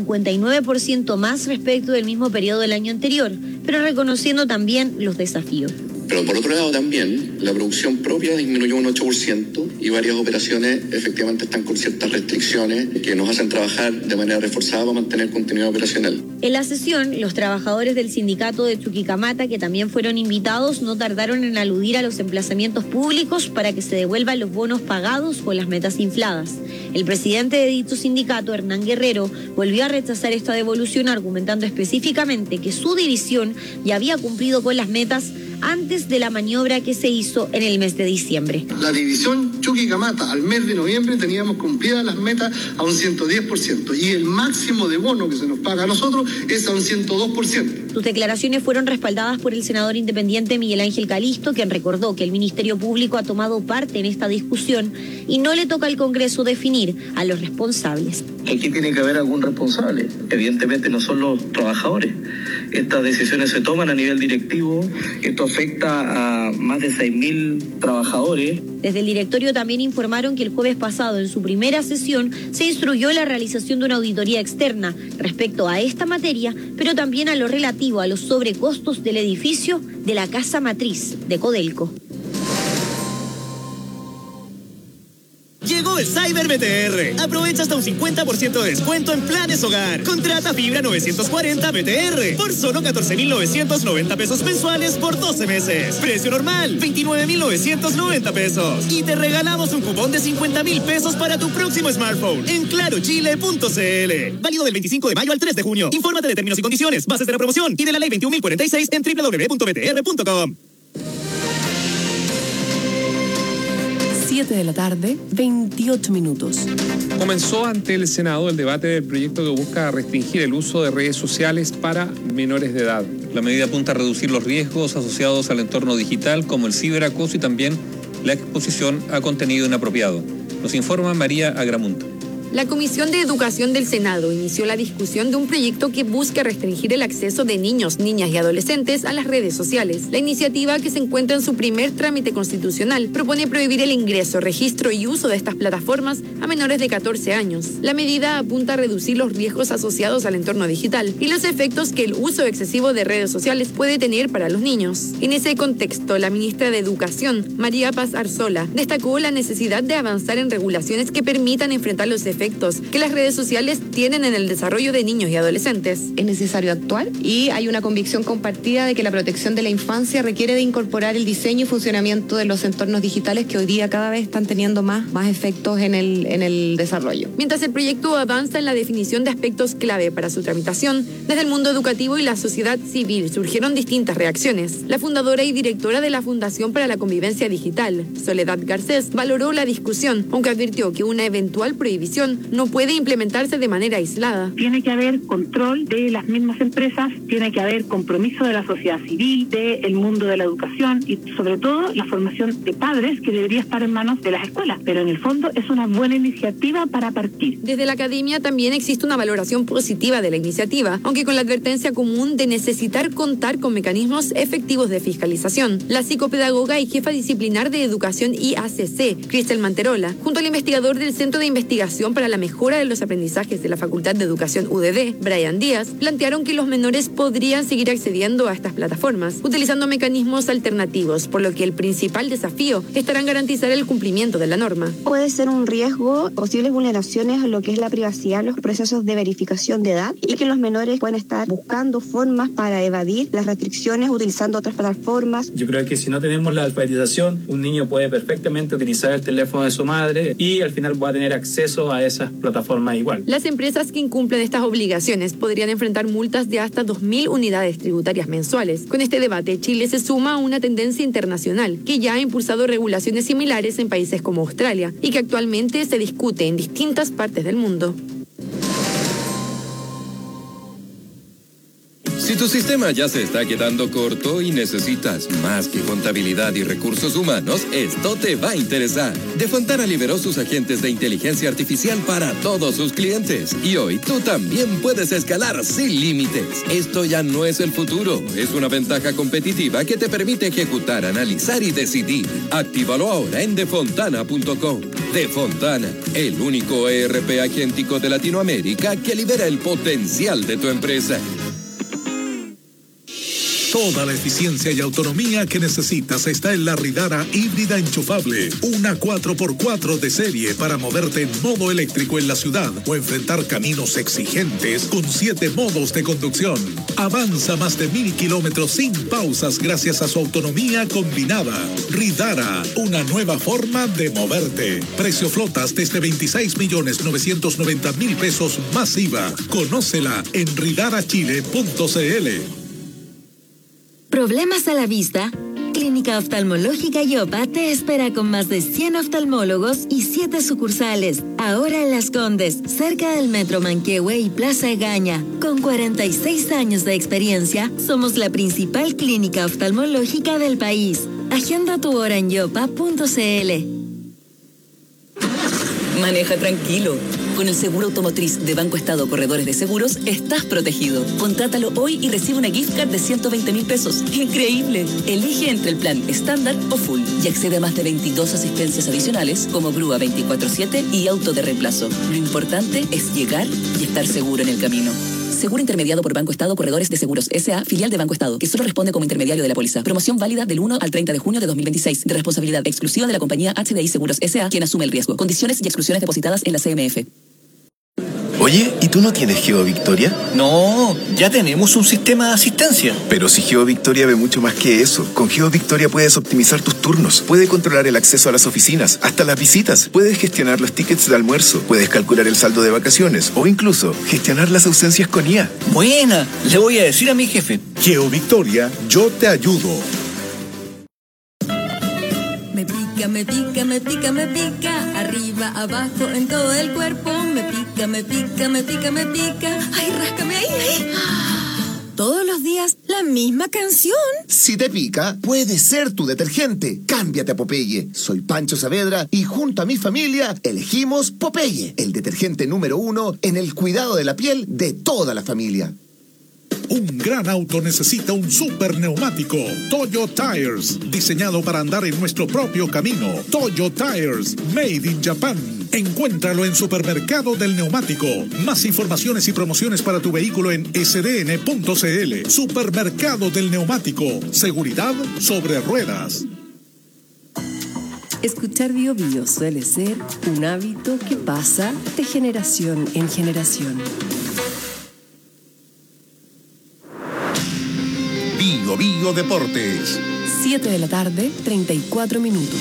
59% más respecto del mismo periodo del año anterior, pero reconociendo también los desafíos. Pero por otro lado también, la producción propia disminuyó un 8% y varias operaciones efectivamente están con ciertas restricciones que nos hacen trabajar de manera reforzada para mantener continuidad operacional. En la sesión, los trabajadores del sindicato de Chuquicamata, que también fueron invitados, no tardaron en aludir a los emplazamientos públicos para que se devuelvan los bonos pagados con las metas infladas. El presidente de dicho sindicato, Hernán Guerrero, volvió a rechazar esta devolución argumentando específicamente que su división ya había cumplido con las metas antes de la maniobra que se hizo en el mes de diciembre. La división Chuquicamata al mes de noviembre teníamos cumplidas las metas a un 110% y el máximo de bono que se nos paga a nosotros es a un 102%. Sus declaraciones fueron respaldadas por el senador independiente Miguel Ángel Calisto, quien recordó que el Ministerio Público ha tomado parte en esta discusión y no le toca al Congreso definir a los responsables. Aquí tiene que haber algún responsable. Evidentemente no son los trabajadores. Estas decisiones se toman a nivel directivo. Esto afecta a más de 6.000 trabajadores. Desde el directorio también informaron que el jueves pasado, en su primera sesión, se instruyó la realización de una auditoría externa respecto a esta materia, pero también a lo relativo a los sobrecostos del edificio de la casa matriz de Codelco. Llegó el Cyber BTR. Aprovecha hasta un 50% de descuento en planes hogar. Contrata fibra 940 BTR por solo 14.990 pesos mensuales por 12 meses. Precio normal, 29.990 pesos. Y te regalamos un cupón de 50.000 pesos para tu próximo smartphone en clarochile.cl. Válido del 25 de mayo al 3 de junio. Infórmate de términos y condiciones, bases de la promoción y de la ley 21.046 en www.btr.com. 7 de la tarde, 28 minutos. Comenzó ante el Senado el debate del proyecto que busca restringir el uso de redes sociales para menores de edad. La medida apunta a reducir los riesgos asociados al entorno digital, como el ciberacoso y también la exposición a contenido inapropiado. Nos informa María Agramunto. La Comisión de Educación del Senado inició la discusión de un proyecto que busca restringir el acceso de niños, niñas y adolescentes a las redes sociales. La iniciativa, que se encuentra en su primer trámite constitucional, propone prohibir el ingreso, registro y uso de estas plataformas a menores de 14 años. La medida apunta a reducir los riesgos asociados al entorno digital y los efectos que el uso excesivo de redes sociales puede tener para los niños. En ese contexto, la ministra de Educación, María Paz Arzola, destacó la necesidad de avanzar en regulaciones que permitan enfrentar los efectos efectos que las redes sociales tienen en el desarrollo de niños y adolescentes. Es necesario actuar y hay una convicción compartida de que la protección de la infancia requiere de incorporar el diseño y funcionamiento de los entornos digitales que hoy día cada vez están teniendo más efectos en el desarrollo. Mientras el proyecto avanza en la definición de aspectos clave para su tramitación, desde el mundo educativo y la sociedad civil surgieron distintas reacciones. La fundadora y directora de la Fundación para la Convivencia Digital, Soledad Garcés, valoró la discusión, aunque advirtió que una eventual prohibición no puede implementarse de manera aislada. Tiene que haber control de las mismas empresas, tiene que haber compromiso de la sociedad civil, del mundo de la educación y sobre todo la formación de padres que debería estar en manos de las escuelas. Pero en el fondo es una buena iniciativa para partir. Desde la academia también existe una valoración positiva de la iniciativa, aunque con la advertencia común de necesitar contar con mecanismos efectivos de fiscalización. La psicopedagoga y jefa disciplinar de educación IACC, Cristel Manterola, junto al investigador del Centro de Investigación para la Mejora de los Aprendizajes de la Facultad de Educación UDD, Brian Díaz, plantearon que los menores podrían seguir accediendo a estas plataformas, utilizando mecanismos alternativos, por lo que el principal desafío estará en garantizar el cumplimiento de la norma. Puede ser un riesgo, posibles vulneraciones a lo que es la privacidad, los procesos de verificación de edad y que los menores pueden estar buscando formas para evadir las restricciones utilizando otras plataformas. Yo creo que si no tenemos la alfabetización, un niño puede perfectamente utilizar el teléfono de su madre y al final va a tener acceso a esas plataformas igual. Las empresas que incumplen estas obligaciones podrían enfrentar multas de hasta 2.000 unidades tributarias mensuales. Con este debate, Chile se suma a una tendencia internacional que ya ha impulsado regulaciones similares en países como Australia y que actualmente se discute en distintas partes del mundo. Si tu sistema ya se está quedando corto y necesitas más que contabilidad y recursos humanos, esto te va a interesar. Defontana liberó sus agentes de inteligencia artificial para todos sus clientes. Y hoy tú también puedes escalar sin límites. Esto ya no es el futuro, es una ventaja competitiva que te permite ejecutar, analizar y decidir. Actívalo ahora en defontana.com. Defontana, el único ERP agéntico de Latinoamérica que libera el potencial de tu empresa. Toda la eficiencia y autonomía que necesitas está en la Ridara híbrida enchufable. Una 4x4 de serie para moverte en modo eléctrico en la ciudad o enfrentar caminos exigentes con 7 modos de conducción. Avanza más de 1.000 kilómetros sin pausas gracias a su autonomía combinada. Ridara, una nueva forma de moverte. Precio flotas desde 26.990.000 pesos más IVA. Conócela en ridarachile.cl. ¿Problemas a la vista? Clínica Oftalmológica Yopa te espera con más de 100 oftalmólogos y 7 sucursales. Ahora en Las Condes, cerca del Metro Manquehue y Plaza Egaña. Con 46 años de experiencia, somos la principal clínica oftalmológica del país. Agenda tu hora en yopa.cl. Maneja tranquilo. Con el seguro automotriz de Banco Estado Corredores de Seguros, estás protegido. Contrátalo hoy y recibe una gift card de 120.000 pesos. ¡Increíble! Elige entre el plan estándar o full y accede a más de 22 asistencias adicionales como grúa 24/7 y auto de reemplazo. Lo importante es llegar y estar seguro en el camino. Seguro intermediado por Banco Estado Corredores de Seguros S.A., filial de Banco Estado, que solo responde como intermediario de la póliza. Promoción válida del 1 al 30 de junio de 2026. De responsabilidad exclusiva de la compañía HDI Seguros S.A., quien asume el riesgo. Condiciones y exclusiones depositadas en la CMF. Oye, ¿y tú no tienes GeoVictoria? No, ya tenemos un sistema de asistencia. Pero si GeoVictoria ve mucho más que eso. Con GeoVictoria puedes optimizar tus turnos, puedes controlar el acceso a las oficinas, hasta las visitas, puedes gestionar los tickets de almuerzo, puedes calcular el saldo de vacaciones o incluso gestionar las ausencias con IA. Buena, le voy a decir a mi jefe. GeoVictoria, yo te ayudo. Me pica, me pica, me pica, me pica, arriba, abajo, en todo el cuerpo. Me pica, me pica, me pica, me pica. Ay, ráscame ahí, ahí. Todos los días la misma canción. Si te pica, puede ser tu detergente. Cámbiate a Popeye. Soy Pancho Saavedra y junto a mi familia elegimos Popeye, el detergente número 1 en el cuidado de la piel de toda la familia. Un gran auto necesita un super neumático. Toyo Tires, diseñado para andar en nuestro propio camino. Toyo Tires, made in Japan. Encuéntralo en Supermercado del Neumático. Más informaciones y promociones para tu vehículo en sdn.cl. Supermercado del Neumático. Seguridad sobre ruedas. Escuchar Bio Bio suele ser un hábito que pasa de generación en generación. Bio Bio Deportes. 7 de la tarde, 34 minutos.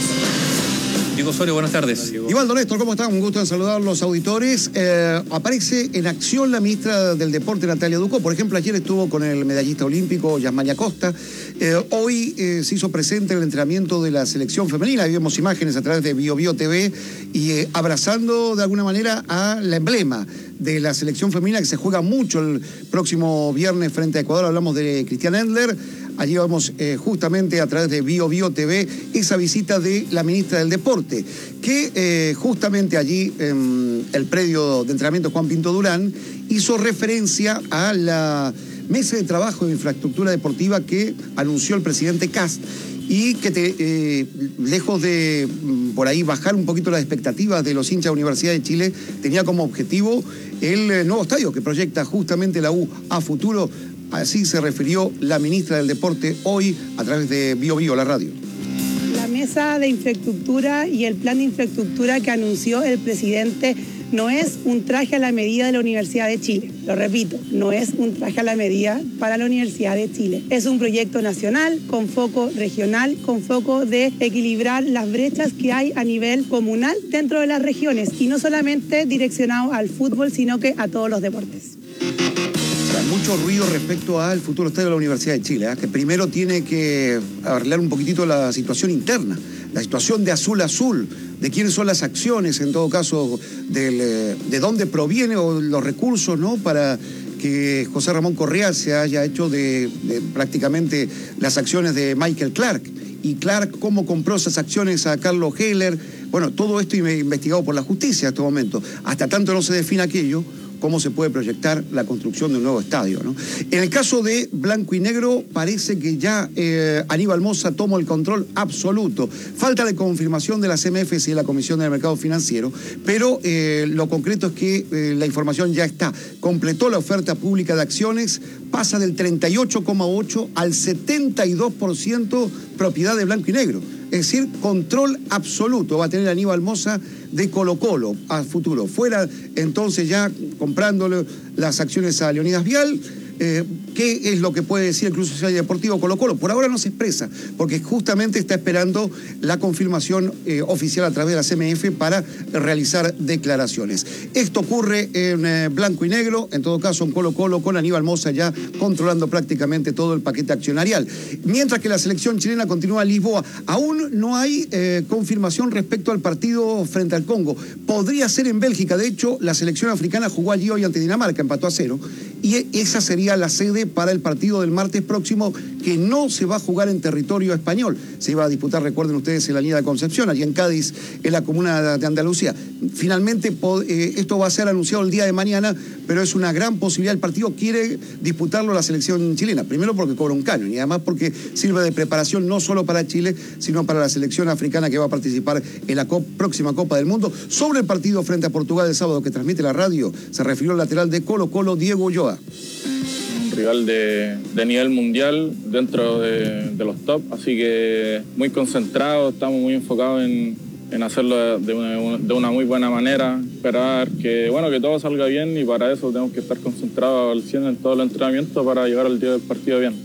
Diego Osorio, buenas tardes. Ivaldo Néstor, ¿cómo están? Un gusto en saludar a los auditores. Aparece en acción la ministra del Deporte, Natalia Ducó. Por ejemplo, ayer estuvo con el medallista olímpico, Yasmani Acosta. Hoy se hizo presente en el entrenamiento de la selección femenina. Vimos imágenes a través de Bio Bio TV y abrazando de alguna manera a la emblema de la selección femenina que se juega mucho el próximo viernes frente a Ecuador. Hablamos de Christian Endler. Allí vamos justamente a través de Bio Bio TV esa visita de la ministra del Deporte, que justamente allí en el predio de entrenamiento Juan Pinto Durán hizo referencia a la mesa de trabajo de infraestructura deportiva que anunció el presidente Kast y que lejos de por ahí bajar un poquito las expectativas de los hinchas de la Universidad de Chile, tenía como objetivo el nuevo estadio que proyecta justamente la U a futuro. Así se refirió la ministra del Deporte hoy a través de Bio Bio, la radio. La mesa de infraestructura y el plan de infraestructura que anunció el presidente no es un traje a la medida de la Universidad de Chile. Lo repito, no es un traje a la medida para la Universidad de Chile. Es un proyecto nacional, con foco regional, con foco de equilibrar las brechas que hay a nivel comunal dentro de las regiones y no solamente direccionado al fútbol, sino que a todos los deportes. Mucho ruido respecto al futuro estadio de la Universidad de Chile, que primero tiene que arreglar un poquitito la situación interna, la situación de azul, de quiénes son las acciones, en todo caso, de dónde provienen los recursos, ¿no? Para que José Ramón Correa se haya hecho de prácticamente las acciones de Michael Clark. Y Clark, cómo compró esas acciones a Carlos Heller. Bueno, todo esto investigado por la justicia en este momento. Hasta tanto no se define aquello, cómo se puede proyectar la construcción de un nuevo estadio, ¿no? En el caso de Blanco y Negro, parece que ya Aníbal Mosa tomó el control absoluto. Falta de confirmación de la CMF y de la Comisión del Mercado Financiero, pero lo concreto es que la información ya está. Completó la oferta pública de acciones, pasa del 38,8% al 72% propiedad de Blanco y Negro. Es decir, control absoluto va a tener Aníbal Mosa de Colo-Colo a futuro. Fuera entonces ya comprándole las acciones a Leonidas Vial. ¿Qué es lo que puede decir el Club Social y Deportivo Colo-Colo? Por ahora no se expresa, porque justamente está esperando la confirmación oficial a través de la CMF para realizar declaraciones. Esto ocurre en Blanco y Negro, en todo caso en Colo-Colo, con Aníbal Mosa ya controlando prácticamente todo el paquete accionarial. Mientras que la selección chilena continúa en Lisboa, aún no hay confirmación respecto al partido frente al Congo. Podría ser en Bélgica, de hecho, la selección africana jugó allí hoy ante Dinamarca, empató a 0, y esa sería la sede para el partido del martes próximo, que no se va a jugar en territorio español. Se iba a disputar, recuerden ustedes, en la línea de Concepción, allí en Cádiz, en la comuna de Andalucía. Finalmente, esto va a ser anunciado el día de mañana, pero es una gran posibilidad. El partido quiere disputarlo la selección chilena, primero porque cobra un cañón y además porque sirve de preparación no solo para Chile, sino para la selección africana que va a participar en la próxima Copa del Mundo. Sobre el partido frente a Portugal el sábado que transmite la radio, se refirió al lateral de Colo-Colo, Diego Ulloa. Rival de nivel mundial dentro de los top, así que muy concentrados, estamos muy enfocados en hacerlo de una muy buena manera, esperar que todo salga bien, y para eso tenemos que estar concentrados al 100 en todo el entrenamiento para llegar al día del partido bien.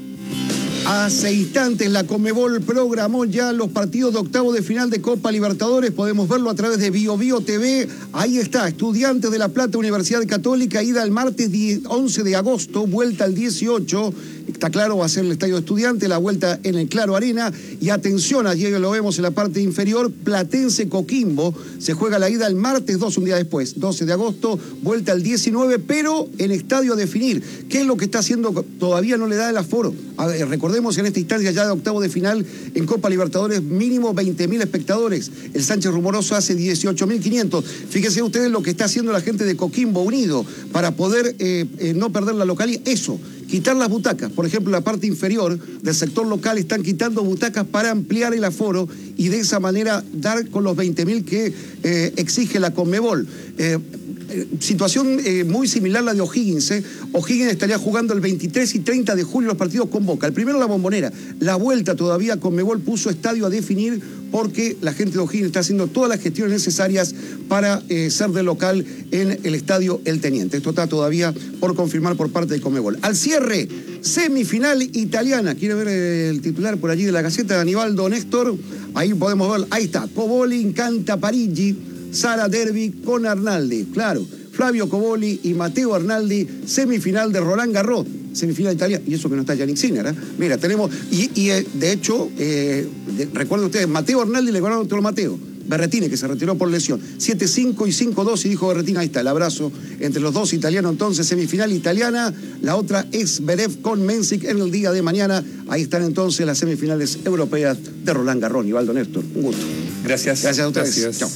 Hace instantes la Conmebol programó ya los partidos de octavo de final de Copa Libertadores. Podemos verlo a través de Bio Bio TV. Ahí está, Estudiantes de La Plata, Universidad Católica, ida el martes 11 de agosto, vuelta el 18. Está claro, va a ser el estadio de Estudiantes, la vuelta en el Claro Arena. Y atención, allí lo vemos en la parte inferior, Platense Coquimbo. Se juega la ida el martes 2, un día después, 12 de agosto, vuelta el 19, pero en estadio a definir. ¿Qué es lo que está haciendo? Todavía no le da el aforo. A ver, recordemos en esta instancia ya de octavo de final en Copa Libertadores, mínimo 20.000 espectadores. El Sánchez Rumoroso hace 18.500. Fíjense ustedes lo que está haciendo la gente de Coquimbo Unido para poder no perder la localidad. Eso, quitar las butacas. Por ejemplo, la parte inferior del sector local están quitando butacas para ampliar el aforo y de esa manera dar con los 20.000 que exige la Conmebol. situación muy similar a la de O'Higgins. O'Higgins estaría jugando el 23 y 30 de julio los partidos con Boca. El primero la Bombonera. La vuelta todavía Conmebol puso estadio a definir porque la gente de O'Higgins está haciendo todas las gestiones necesarias para ser de local en el estadio El Teniente. Esto está todavía por confirmar por parte de Conmebol. Al cierre, semifinal italiana. ¿Quiere ver el titular por allí de la Gaceta de Aníbaldo Néstor? Ahí podemos ver, ahí está, Coboli encanta Parigi, Sara Derby con Arnaldi. Claro, Flavio Coboli y Matteo Arnaldi, semifinal de Roland Garros. Semifinal italiana, y eso que no está Yannick Sinner, ¿eh? Mira, tenemos, de hecho, recuerden ustedes, Matteo Arnaldi le ganaron otro Mateo, Berrettini, que se retiró por lesión, 7-5 y 5-2, y dijo Berrettini, ahí está, el abrazo entre los dos italianos, entonces, semifinal italiana, la otra es Zverev con Mensik en el día de mañana, ahí están entonces las semifinales europeas de Roland Garros. Aníbaldo Néstor, un gusto. Gracias. Gracias a ustedes. Gracias. Chao.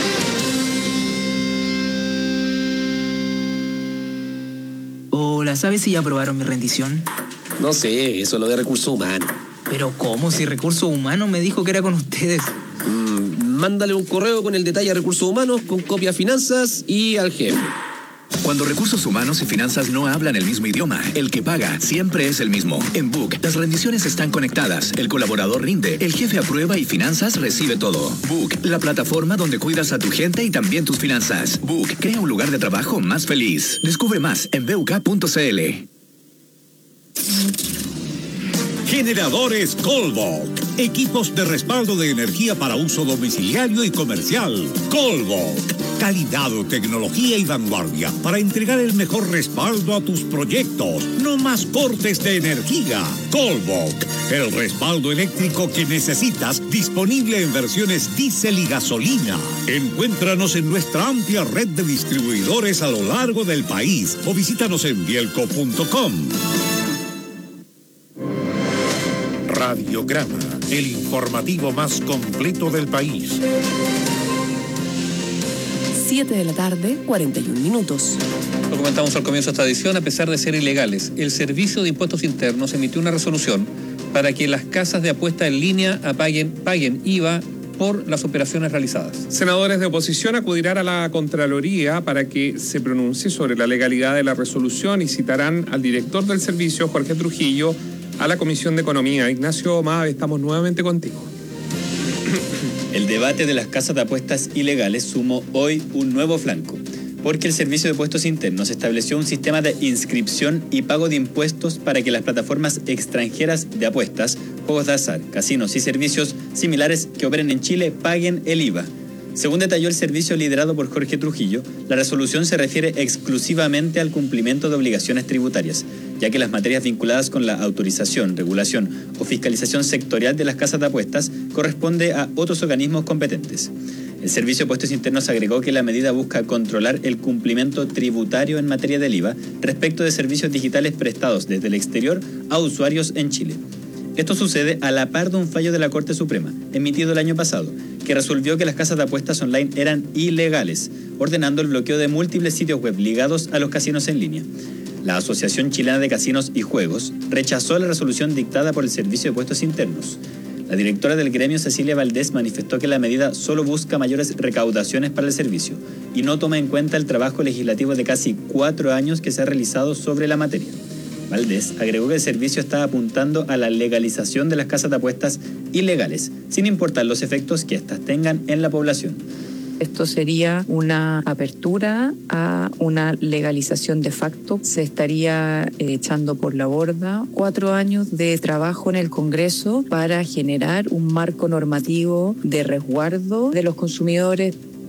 Hola, ¿sabes si ya aprobaron mi rendición? No sé, eso es lo de recursos humanos. Pero ¿cómo? Si Recursos Humanos me dijo que era con ustedes. Mándale un correo con el detalle a Recursos Humanos, con copia a Finanzas y al jefe. Cuando Recursos Humanos y Finanzas no hablan el mismo idioma, el que paga siempre es el mismo. En Book, las rendiciones están conectadas, el colaborador rinde, el jefe aprueba y Finanzas recibe todo. Book, la plataforma donde cuidas a tu gente y también tus finanzas. Book, crea un lugar de trabajo más feliz. Descubre más en buk.cl. Generadores Colvoc. Equipos de respaldo de energía para uso domiciliario y comercial. Colvoc. Calidad, tecnología y vanguardia para entregar el mejor respaldo a tus proyectos. No más cortes de energía. Colvoc. El respaldo eléctrico que necesitas, disponible en versiones diésel y gasolina. Encuéntranos en nuestra amplia red de distribuidores a lo largo del país o visítanos en bielco.com. Radiograma, el informativo más completo del país. 7 de la tarde, 41 minutos. Lo comentamos al comienzo de esta edición, a pesar de ser ilegales, el Servicio de Impuestos Internos emitió una resolución para que las casas de apuesta en línea paguen IVA por las operaciones realizadas. Senadores de oposición acudirán a la Contraloría para que se pronuncie sobre la legalidad de la resolución y citarán al director del servicio, Jorge Trujillo, a la Comisión de Economía. Ignacio Mave, estamos nuevamente contigo. El debate de las casas de apuestas ilegales sumó hoy un nuevo flanco, porque el Servicio de Impuestos Internos estableció un sistema de inscripción y pago de impuestos para que las plataformas extranjeras de apuestas, juegos de azar, casinos y servicios similares que operen en Chile paguen el IVA. Según detalló el servicio liderado por Jorge Trujillo, la resolución se refiere exclusivamente al cumplimiento de obligaciones tributarias, ya que las materias vinculadas con la autorización, regulación o fiscalización sectorial de las casas de apuestas corresponde a otros organismos competentes. El Servicio de Impuestos Internos agregó que la medida busca controlar el cumplimiento tributario en materia del IVA respecto de servicios digitales prestados desde el exterior a usuarios en Chile. Esto sucede a la par de un fallo de la Corte Suprema, emitido el año pasado, que resolvió que las casas de apuestas online eran ilegales, ordenando el bloqueo de múltiples sitios web ligados a los casinos en línea. La Asociación Chilena de Casinos y Juegos rechazó la resolución dictada por el Servicio de Impuestos Internos. La directora del gremio, Cecilia Valdés, manifestó que la medida solo busca mayores recaudaciones para el servicio y no toma en cuenta el trabajo legislativo de casi 4 años que se ha realizado sobre la materia. Valdés agregó que el servicio está apuntando a la legalización de las casas de apuestas ilegales, sin importar los efectos que éstas tengan en la población. Esto sería una apertura a una legalización de facto. Se estaría echando por la borda 4 años de trabajo en el Congreso para generar un marco normativo de resguardo de los consumidores.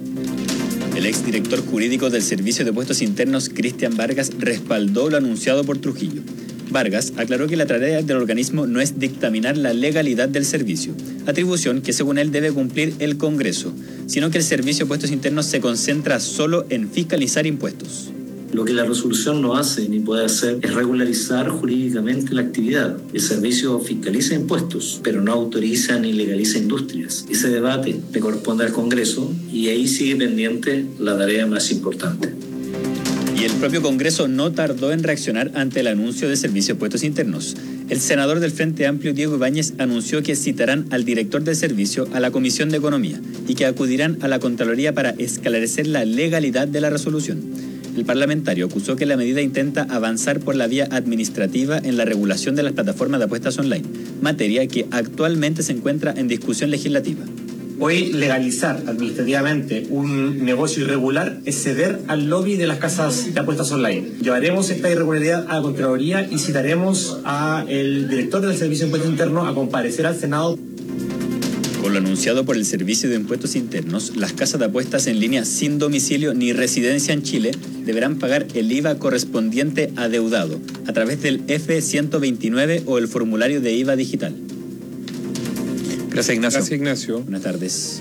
El exdirector jurídico del Servicio de Impuestos Internos, Cristian Vargas, respaldó lo anunciado por Trujillo. Vargas aclaró que la tarea del organismo no es dictaminar la legalidad del servicio, atribución que según él debe cumplir el Congreso, sino que el Servicio de Impuestos Internos se concentra solo en fiscalizar impuestos. Lo que la resolución no hace ni puede hacer es regularizar jurídicamente la actividad. El servicio fiscaliza impuestos, pero no autoriza ni legaliza industrias. Ese debate le corresponde al Congreso y ahí sigue pendiente la tarea más importante. Y el propio Congreso no tardó en reaccionar ante el anuncio del Servicio de Impuestos Internos. El senador del Frente Amplio, Diego Ibáñez, anunció que citarán al director del servicio a la Comisión de Economía y que acudirán a la Contraloría para esclarecer la legalidad de la resolución. El parlamentario acusó que la medida intenta avanzar por la vía administrativa en la regulación de las plataformas de apuestas online, materia que actualmente se encuentra en discusión legislativa. Hoy legalizar administrativamente un negocio irregular es ceder al lobby de las casas de apuestas online. Llevaremos esta irregularidad a la Contraloría y citaremos al director del Servicio de Impuestos Internos a comparecer al Senado. Con lo anunciado por el Servicio de Impuestos Internos, las casas de apuestas en línea sin domicilio ni residencia en Chile deberán pagar el IVA correspondiente adeudado a través del F-129 o el formulario de IVA digital. Gracias, Ignacio. Gracias, Ignacio. Buenas tardes.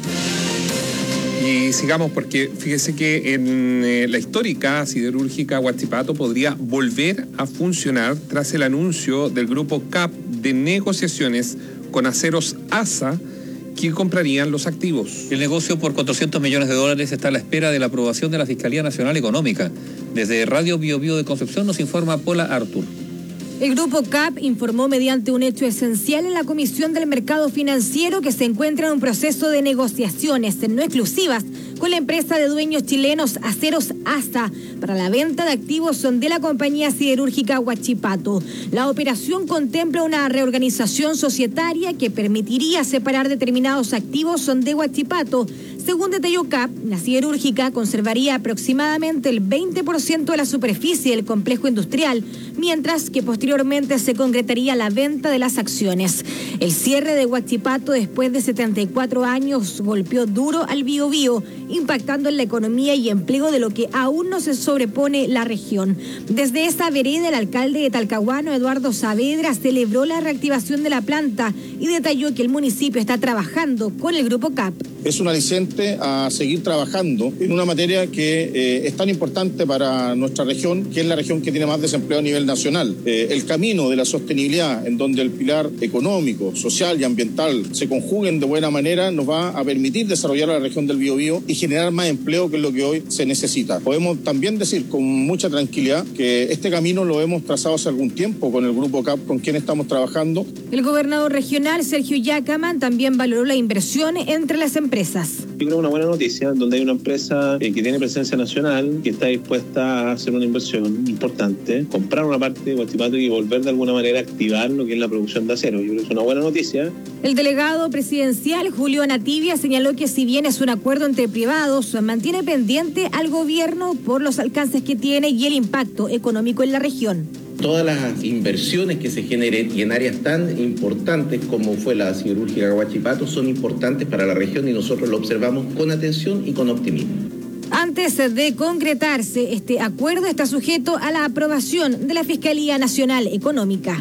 Y sigamos porque fíjese que en la histórica siderúrgica Huachipato podría volver a funcionar tras el anuncio del grupo CAP de negociaciones con Aceros ASA que comprarían los activos. El negocio por $400 millones está a la espera de la aprobación de la Fiscalía Nacional Económica. Desde Radio Bio Bio de Concepción nos informa Paula Artur. El Grupo CAP informó mediante un hecho esencial en la Comisión del Mercado Financiero que se encuentra en un proceso de negociaciones no exclusivas con la empresa de dueños chilenos Aceros ASA para la venta de activos de la compañía siderúrgica Huachipato. La operación contempla una reorganización societaria que permitiría separar determinados activos de Huachipato. Según detalló CAP, la siderúrgica conservaría aproximadamente el 20% de la superficie del complejo industrial, mientras que posteriormente se concretaría la venta de las acciones. El cierre de Huachipato después de 74 años golpeó duro al Biobío, impactando en la economía y empleo de lo que aún no se sobrepone la región. Desde esa vereda, el alcalde de Talcahuano, Eduardo Saavedra, celebró la reactivación de la planta y detalló que el municipio está trabajando con el Grupo CAP. Es un aliciente a seguir trabajando en una materia que es tan importante para nuestra región, que es la región que tiene más desempleo a nivel nacional. El camino de la sostenibilidad, en donde el pilar económico, social y ambiental se conjuguen de buena manera, nos va a permitir desarrollar la región del Biobío y generar más empleo, que es lo que hoy se necesita. Podemos también decir con mucha tranquilidad que este camino lo hemos trazado hace algún tiempo con el Grupo CAP, con quien estamos trabajando. El gobernador regional, Sergio Yacaman, también valoró la inversión entre las empresas. Yo creo que una buena noticia, donde hay una empresa que tiene presencia nacional, que está dispuesta a hacer una inversión importante, comprar una parte de Huachipato y volver de alguna manera a activar lo que es la producción de acero. Yo creo que es una buena noticia. El delegado presidencial, Julio Anativia, señaló que si bien es un acuerdo entre privados, mantiene pendiente al gobierno por los alcances que tiene y el impacto económico en la región. Todas las inversiones que se generen y en áreas tan importantes como fue la siderúrgica Huachipato son importantes para la región y nosotros lo observamos con atención y con optimismo. Antes de concretarse, este acuerdo está sujeto a la aprobación de la Fiscalía Nacional Económica.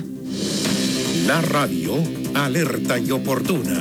La radio, alerta y oportuna.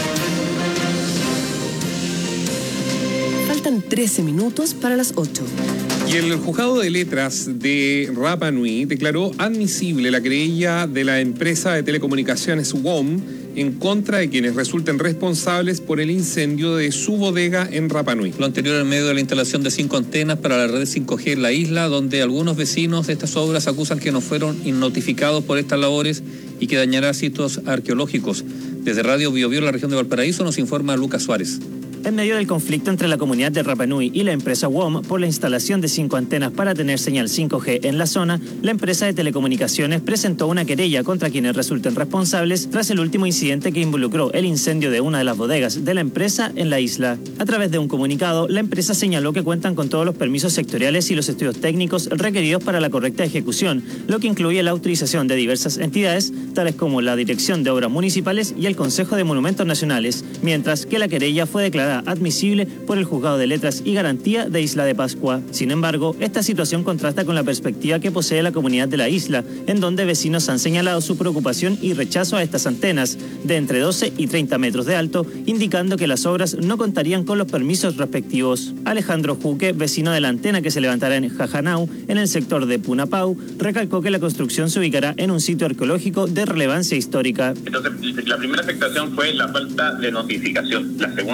Faltan 13 minutos para las 8. Y el juzgado de letras de Rapa Nui declaró admisible la querella de la empresa de telecomunicaciones WOM en contra de quienes resulten responsables por el incendio de su bodega en Rapa Nui. Lo anterior en medio de la instalación de 5 antenas para la red 5G en la isla, donde algunos vecinos de estas obras acusan que no fueron notificados por estas labores y que dañará sitios arqueológicos. Desde Radio Bio Bio, la región de Valparaíso, nos informa Lucas Suárez. En medio del conflicto entre la comunidad de Rapa Nui y la empresa WOM por la instalación de 5 antenas para tener señal 5G en la zona, la empresa de telecomunicaciones presentó una querella contra quienes resulten responsables tras el último incidente que involucró el incendio de una de las bodegas de la empresa en la isla. A través de un comunicado, la empresa señaló que cuentan con todos los permisos sectoriales y los estudios técnicos requeridos para la correcta ejecución, lo que incluye la autorización de diversas entidades, tales como la Dirección de Obras Municipales y el Consejo de Monumentos Nacionales, mientras que la querella fue declarada admisible por el Juzgado de Letras y Garantía de Isla de Pascua. Sin embargo, esta situación contrasta con la perspectiva que posee la comunidad de la isla, en donde vecinos han señalado su preocupación y rechazo a estas antenas de entre 12 y 30 metros de alto, indicando que las obras no contarían con los permisos respectivos. Alejandro Juque, vecino de la antena que se levantará en Jajanau, en el sector de Punapau, recalcó que la construcción se ubicará en un sitio arqueológico de relevancia histórica. Entonces, la primera afectación fue la falta de notificación. La segunda afectación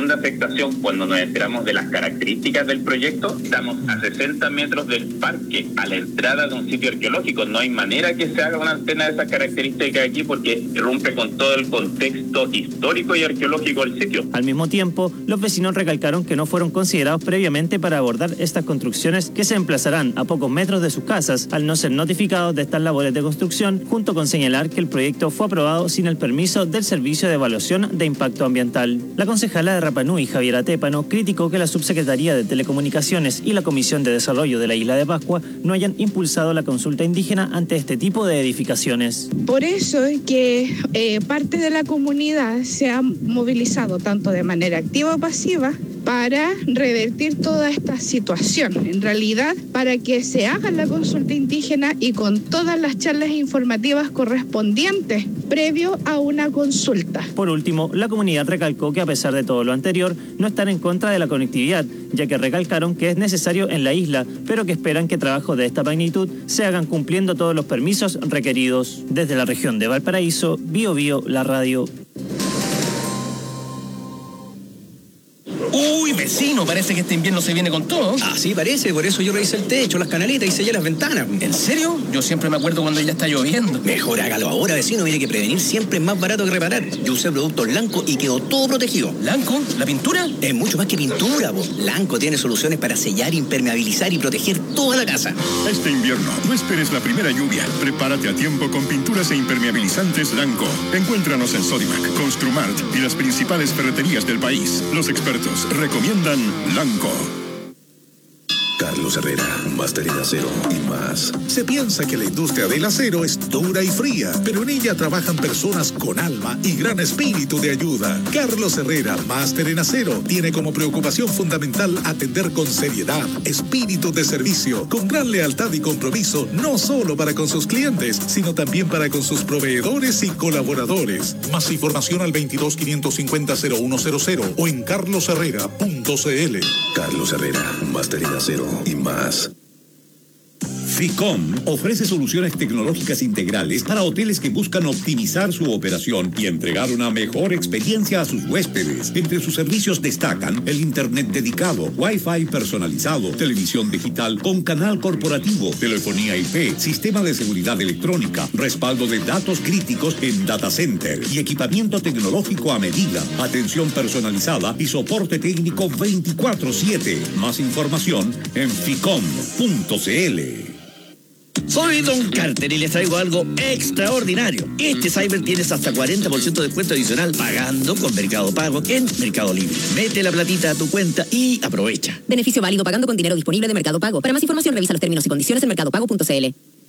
movilización cuando nos enteramos de las características del proyecto. Estamos a 60 metros del parque, a la entrada de un sitio arqueológico. No hay manera que se haga una antena de esas características aquí porque rompe con todo el contexto histórico y arqueológico del sitio. Al mismo tiempo, los vecinos recalcaron que no fueron considerados previamente para abordar estas construcciones que se emplazarán a pocos metros de sus casas, al no ser notificados de estas labores de construcción, junto con señalar que el proyecto fue aprobado sin el permiso del Servicio de Evaluación de Impacto Ambiental. La concejala de Rapa Nui, Javiera Tépano, criticó que la Subsecretaría de Telecomunicaciones y la Comisión de Desarrollo de la Isla de Pascua no hayan impulsado la consulta indígena ante este tipo de edificaciones. Por eso es que parte de la comunidad se ha movilizado tanto de manera activa o pasiva para revertir toda esta situación. En realidad, para que se haga la consulta indígena y con todas las charlas informativas correspondientes previo a una consulta. Por último, la comunidad recalcó que a pesar de todo lo anterior, no están en contra de la conectividad, ya que recalcaron que es necesario en la isla, pero que esperan que trabajos de esta magnitud se hagan cumpliendo todos los permisos requeridos. Desde la región de Valparaíso, Bio Bio, la radio. Uy, vecino, parece que este invierno se viene con todo. Así parece, por eso yo revisé el techo, las canaletas y sellé las ventanas. ¿En serio? Yo siempre me acuerdo cuando ya está lloviendo. Mejor hágalo ahora, vecino, mire que prevenir siempre es más barato que reparar. Yo usé productos Lanco y quedó todo protegido. ¿Lanco? ¿La pintura? Es mucho más que pintura, po. Lanco tiene soluciones para sellar, impermeabilizar y proteger toda la casa. Este invierno, no esperes la primera lluvia. Prepárate a tiempo con pinturas e impermeabilizantes Lanco. Encuéntranos en Sodimac, Construmart y las principales ferreterías del país. Los expertos recomiendan Lanco. Carlos Herrera, máster en acero y más. Se piensa que la industria del acero es dura y fría, pero en ella trabajan personas con alma y gran espíritu de ayuda. Carlos Herrera, máster en acero, tiene como preocupación fundamental atender con seriedad, espíritu de servicio, con gran lealtad y compromiso, no solo para con sus clientes, sino también para con sus proveedores y colaboradores. Más información al 22-550-0100 o en carlosherrera.cl. Carlos Herrera, máster en acero y más. FICOM ofrece soluciones tecnológicas integrales para hoteles que buscan optimizar su operación y entregar una mejor experiencia a sus huéspedes. Entre sus servicios destacan el internet dedicado, Wi-Fi personalizado, televisión digital con canal corporativo, telefonía IP, sistema de seguridad electrónica, respaldo de datos críticos en data center y equipamiento tecnológico a medida, atención personalizada y soporte técnico 24/7. Más información en ficom.cl. Soy Don Carter y les traigo algo extraordinario. Este Cyber tienes hasta 40% de descuento adicional pagando con Mercado Pago en Mercado Libre. Mete la platita a tu cuenta y aprovecha. Beneficio válido pagando con dinero disponible de Mercado Pago. Para más información revisa los términos y condiciones en mercadopago.cl.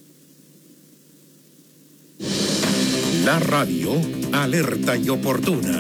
La radio, alerta y oportuna.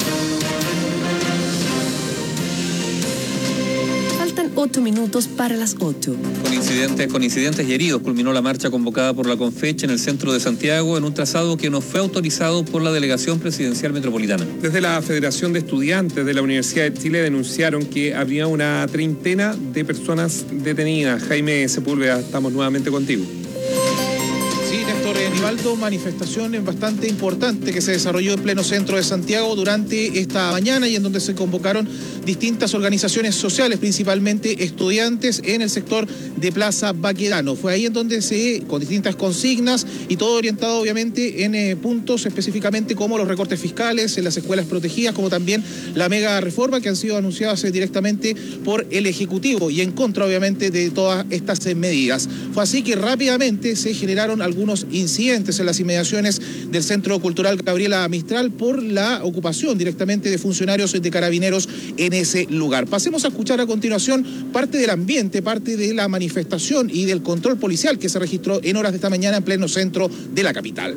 Faltan 8 minutos para las 8. Con incidentes y heridos culminó la marcha convocada por la Confeche en el centro de Santiago en un trazado que no fue autorizado por la Delegación Presidencial Metropolitana. Desde la Federación de Estudiantes de la Universidad de Chile denunciaron que habría una treintena de personas detenidas. Jaime Sepúlveda, estamos nuevamente contigo. Sí, Néstor Nivaldo, manifestación bastante importante que se desarrolló en pleno centro de Santiago durante esta mañana y en donde se convocaron distintas organizaciones sociales, principalmente estudiantes en el sector de Plaza Baquedano. Fue ahí en donde con distintas consignas y todo orientado obviamente en puntos específicamente como los recortes fiscales en las escuelas protegidas, como también la mega reforma que han sido anunciadas directamente por el Ejecutivo y en contra obviamente de todas estas medidas. Fue así que rápidamente se generaron algunos incidentes en las inmediaciones del Centro Cultural Gabriela Mistral por la ocupación directamente de funcionarios de Carabineros en ese lugar. Pasemos a escuchar a continuación parte del ambiente, parte de la manifestación y del control policial que se registró en horas de esta mañana en pleno centro de la capital.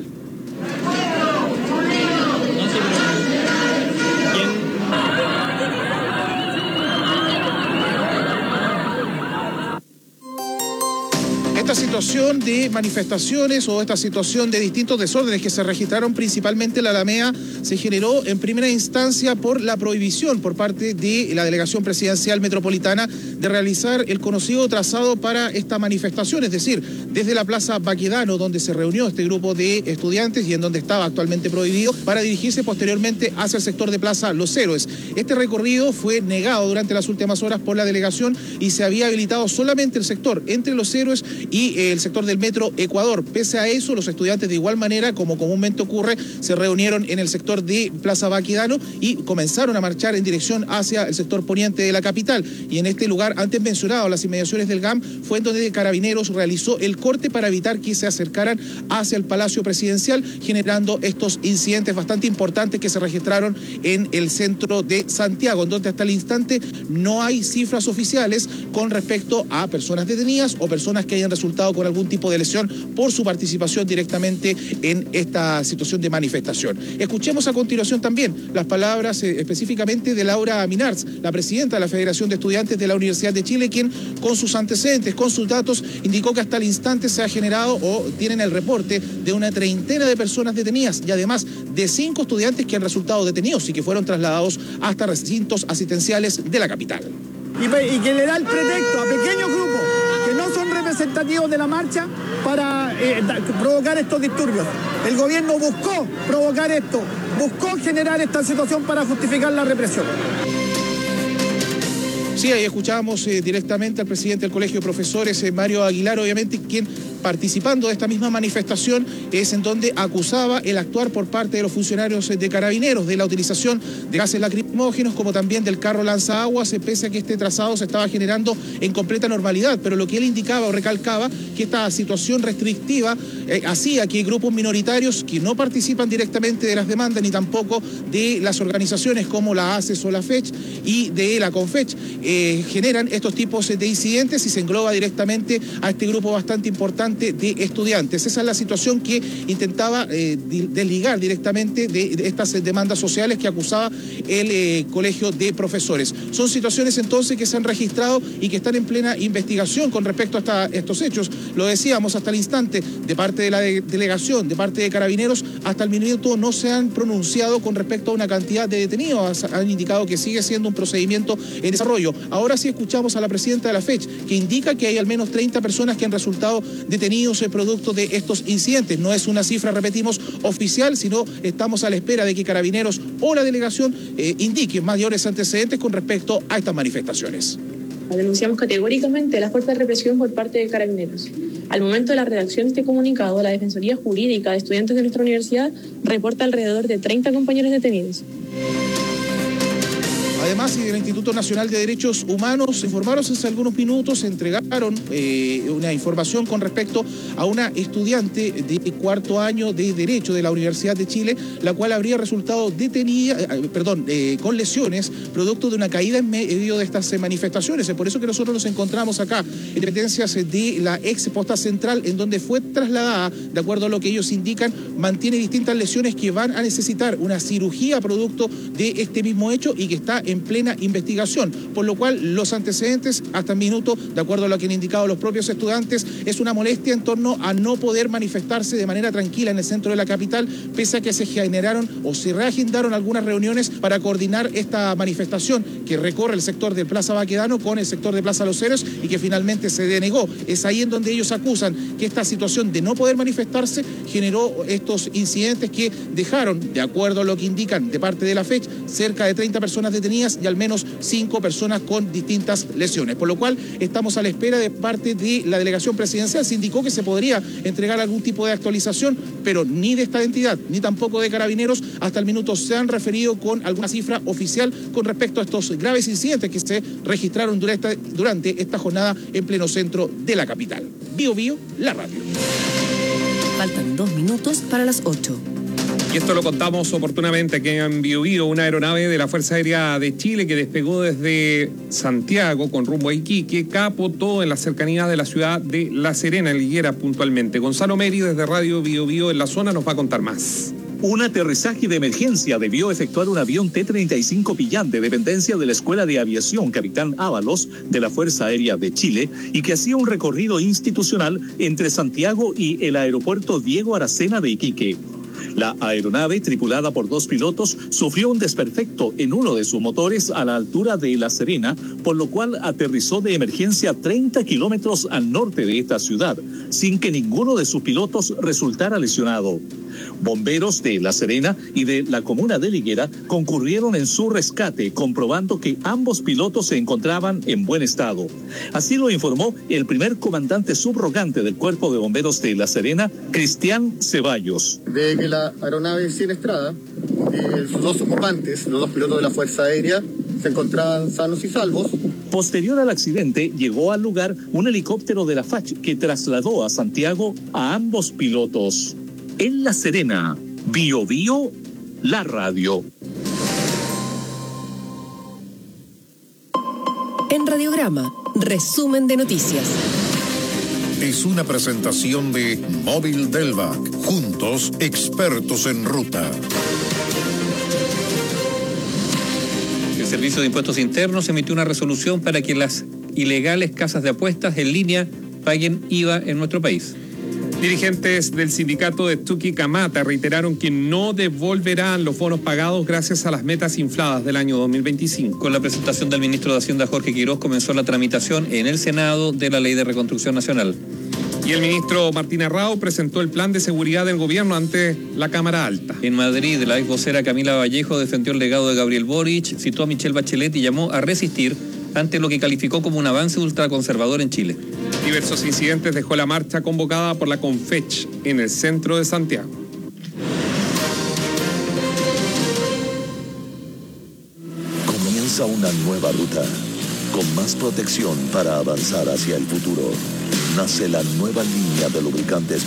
Esta situación de manifestaciones o esta situación de distintos desórdenes que se registraron principalmente en la Alameda se generó en primera instancia por la prohibición por parte de la Delegación Presidencial Metropolitana de realizar el conocido trazado para esta manifestación, es decir, desde la Plaza Baquedano, donde se reunió este grupo de estudiantes y en donde estaba actualmente prohibido, para dirigirse posteriormente hacia el sector de Plaza Los Héroes. Este recorrido fue negado durante las últimas horas por la delegación y se había habilitado solamente el sector entre Los Héroes y el sector del Metro Ecuador. Pese a eso, los estudiantes de igual manera, como comúnmente ocurre, se reunieron en el sector de Plaza Baquedano y comenzaron a marchar en dirección hacia el sector poniente de la capital. Y en este lugar, antes mencionado, las inmediaciones del GAM, fue en donde Carabineros realizó el corte para evitar que se acercaran hacia el Palacio Presidencial, generando estos incidentes bastante importantes que se registraron en el centro de Santiago, en donde hasta el instante no hay cifras oficiales con respecto a personas detenidas o personas que hayan resultado con algún tipo de lesión por su participación directamente en esta situación de manifestación. Escuchemos a continuación también las palabras específicamente de Laura Minarz, la presidenta de la Federación de Estudiantes de la Universidad de Chile, quien con sus antecedentes, con sus datos, indicó que hasta el instante se ha generado o tienen el reporte de una treintena de personas detenidas y además de 5 estudiantes que han resultado detenidos y que fueron trasladados hasta recintos asistenciales de la capital. Y que le da el pretexto a pequeños grupos que no son representativos de la marcha para provocar estos disturbios. El gobierno buscó provocar esto, buscó generar esta situación para justificar la represión. Sí, ahí escuchábamos directamente al presidente del Colegio de Profesores, Mario Aguilar, obviamente, quien participando de esta misma manifestación es en donde acusaba el actuar por parte de los funcionarios de Carabineros de la utilización de gases lacrimógenos como también del carro lanzaguas, pese a que este trazado se estaba generando en completa normalidad, pero lo que él indicaba o recalcaba que esta situación restrictiva hacía que grupos minoritarios que no participan directamente de las demandas ni tampoco de las organizaciones como la ACES o la FECH y de la CONFECH generan estos tipos de incidentes y se engloba directamente a este grupo bastante importante de estudiantes. Esa es la situación que intentaba desligar directamente de estas demandas sociales que acusaba el Colegio de Profesores. Son situaciones entonces que se han registrado y que están en plena investigación con respecto a estos hechos. Lo decíamos hasta el instante, de parte de la delegación, de parte de Carabineros, hasta el minuto no se han pronunciado con respecto a una cantidad de detenidos. Han indicado que sigue siendo un procedimiento en desarrollo. Ahora sí escuchamos a la presidenta de la FECH, que indica que hay al menos 30 personas que han resultado detenidos producto de estos incidentes. No es una cifra, repetimos, oficial, sino estamos a la espera de que Carabineros o la delegación indiquen mayores antecedentes con respecto a estas manifestaciones. Denunciamos categóricamente la fuerza de represión por parte de Carabineros. Al momento de la redacción de este comunicado, la Defensoría Jurídica de Estudiantes de nuestra universidad reporta alrededor de 30 compañeros detenidos. Además, y del Instituto Nacional de Derechos Humanos, informaron hace algunos minutos, entregaron una información con respecto a una estudiante de 4º año de Derecho de la Universidad de Chile, la cual habría resultado detenida, con lesiones, producto de una caída en medio de estas manifestaciones. Es por eso que nosotros nos encontramos acá, en dependencias de la ex posta central, en donde fue trasladada, de acuerdo a lo que ellos indican, mantiene distintas lesiones que van a necesitar una cirugía producto de este mismo hecho y que está en plena investigación, por lo cual los antecedentes hasta el minuto, de acuerdo a lo que han indicado los propios estudiantes, es una molestia en torno a no poder manifestarse de manera tranquila en el centro de la capital, pese a que se generaron o se reagendaron algunas reuniones para coordinar esta manifestación que recorre el sector de Plaza Baquedano con el sector de Plaza Los Héroes y que finalmente se denegó. Es ahí en donde ellos acusan que esta situación de no poder manifestarse generó estos incidentes que dejaron, de acuerdo a lo que indican de parte de la FECH, cerca de 30 personas detenidas y al menos 5 personas con distintas lesiones, por lo cual estamos a la espera de parte de la delegación presidencial. Se indicó que se podría entregar algún tipo de actualización, pero ni de esta entidad ni tampoco de Carabineros hasta el minuto se han referido con alguna cifra oficial con respecto a estos graves incidentes que se registraron durante esta jornada en pleno centro de la capital. Bio Bio, la radio. Faltan 2 minutos para las 8. Y esto lo contamos oportunamente aquí en Bio Bio, una aeronave de la Fuerza Aérea de Chile que despegó desde Santiago con rumbo a Iquique, capotó en las cercanías de la ciudad de La Serena, en Liguera puntualmente. Gonzalo Meri desde Radio Bio Bio en la zona nos va a contar más. Un aterrizaje de emergencia debió efectuar un avión T-35 Pillán de dependencia de la Escuela de Aviación Capitán Ábalos de la Fuerza Aérea de Chile y que hacía un recorrido institucional entre Santiago y el aeropuerto Diego Aracena de Iquique. La aeronave, tripulada por 2 pilotos, sufrió un desperfecto en uno de sus motores a la altura de La Serena, por lo cual aterrizó de emergencia 30 kilómetros al norte de esta ciudad, sin que ninguno de sus pilotos resultara lesionado. Bomberos de La Serena y de la comuna de Liguera concurrieron en su rescate, comprobando que ambos pilotos se encontraban en buen estado. Así lo informó el primer comandante subrogante del Cuerpo de Bomberos de La Serena, Cristian Ceballos. De que la aeronave siniestrada, sus 2 ocupantes, los 2 pilotos de la Fuerza Aérea, se encontraban sanos y salvos. Posterior al accidente, llegó al lugar un helicóptero de la FACH que trasladó a Santiago a ambos pilotos. En La Serena, Bio Bio, la radio. En Radiograma, resumen de noticias. Es una presentación de Móvil Delvac. Juntos, expertos en ruta. El Servicio de Impuestos Internos emitió una resolución para que las ilegales casas de apuestas en línea paguen IVA en nuestro país. Dirigentes del sindicato de Tuquicamata reiteraron que no devolverán los bonos pagados gracias a las metas infladas del año 2025. Con la presentación del ministro de Hacienda, Jorge Quirós, comenzó la tramitación en el Senado de la Ley de Reconstrucción Nacional. Y el ministro Martín Arrao presentó el plan de seguridad del gobierno ante la Cámara Alta. En Madrid, la ex vocera Camila Vallejo defendió el legado de Gabriel Boric, citó a Michelle Bachelet y llamó a resistir ante lo que calificó como un avance ultraconservador en Chile. Diversos incidentes dejó la marcha convocada por la Confech en el centro de Santiago. Comienza una nueva ruta, con más protección para avanzar hacia el futuro. Nace la nueva línea de lubricantes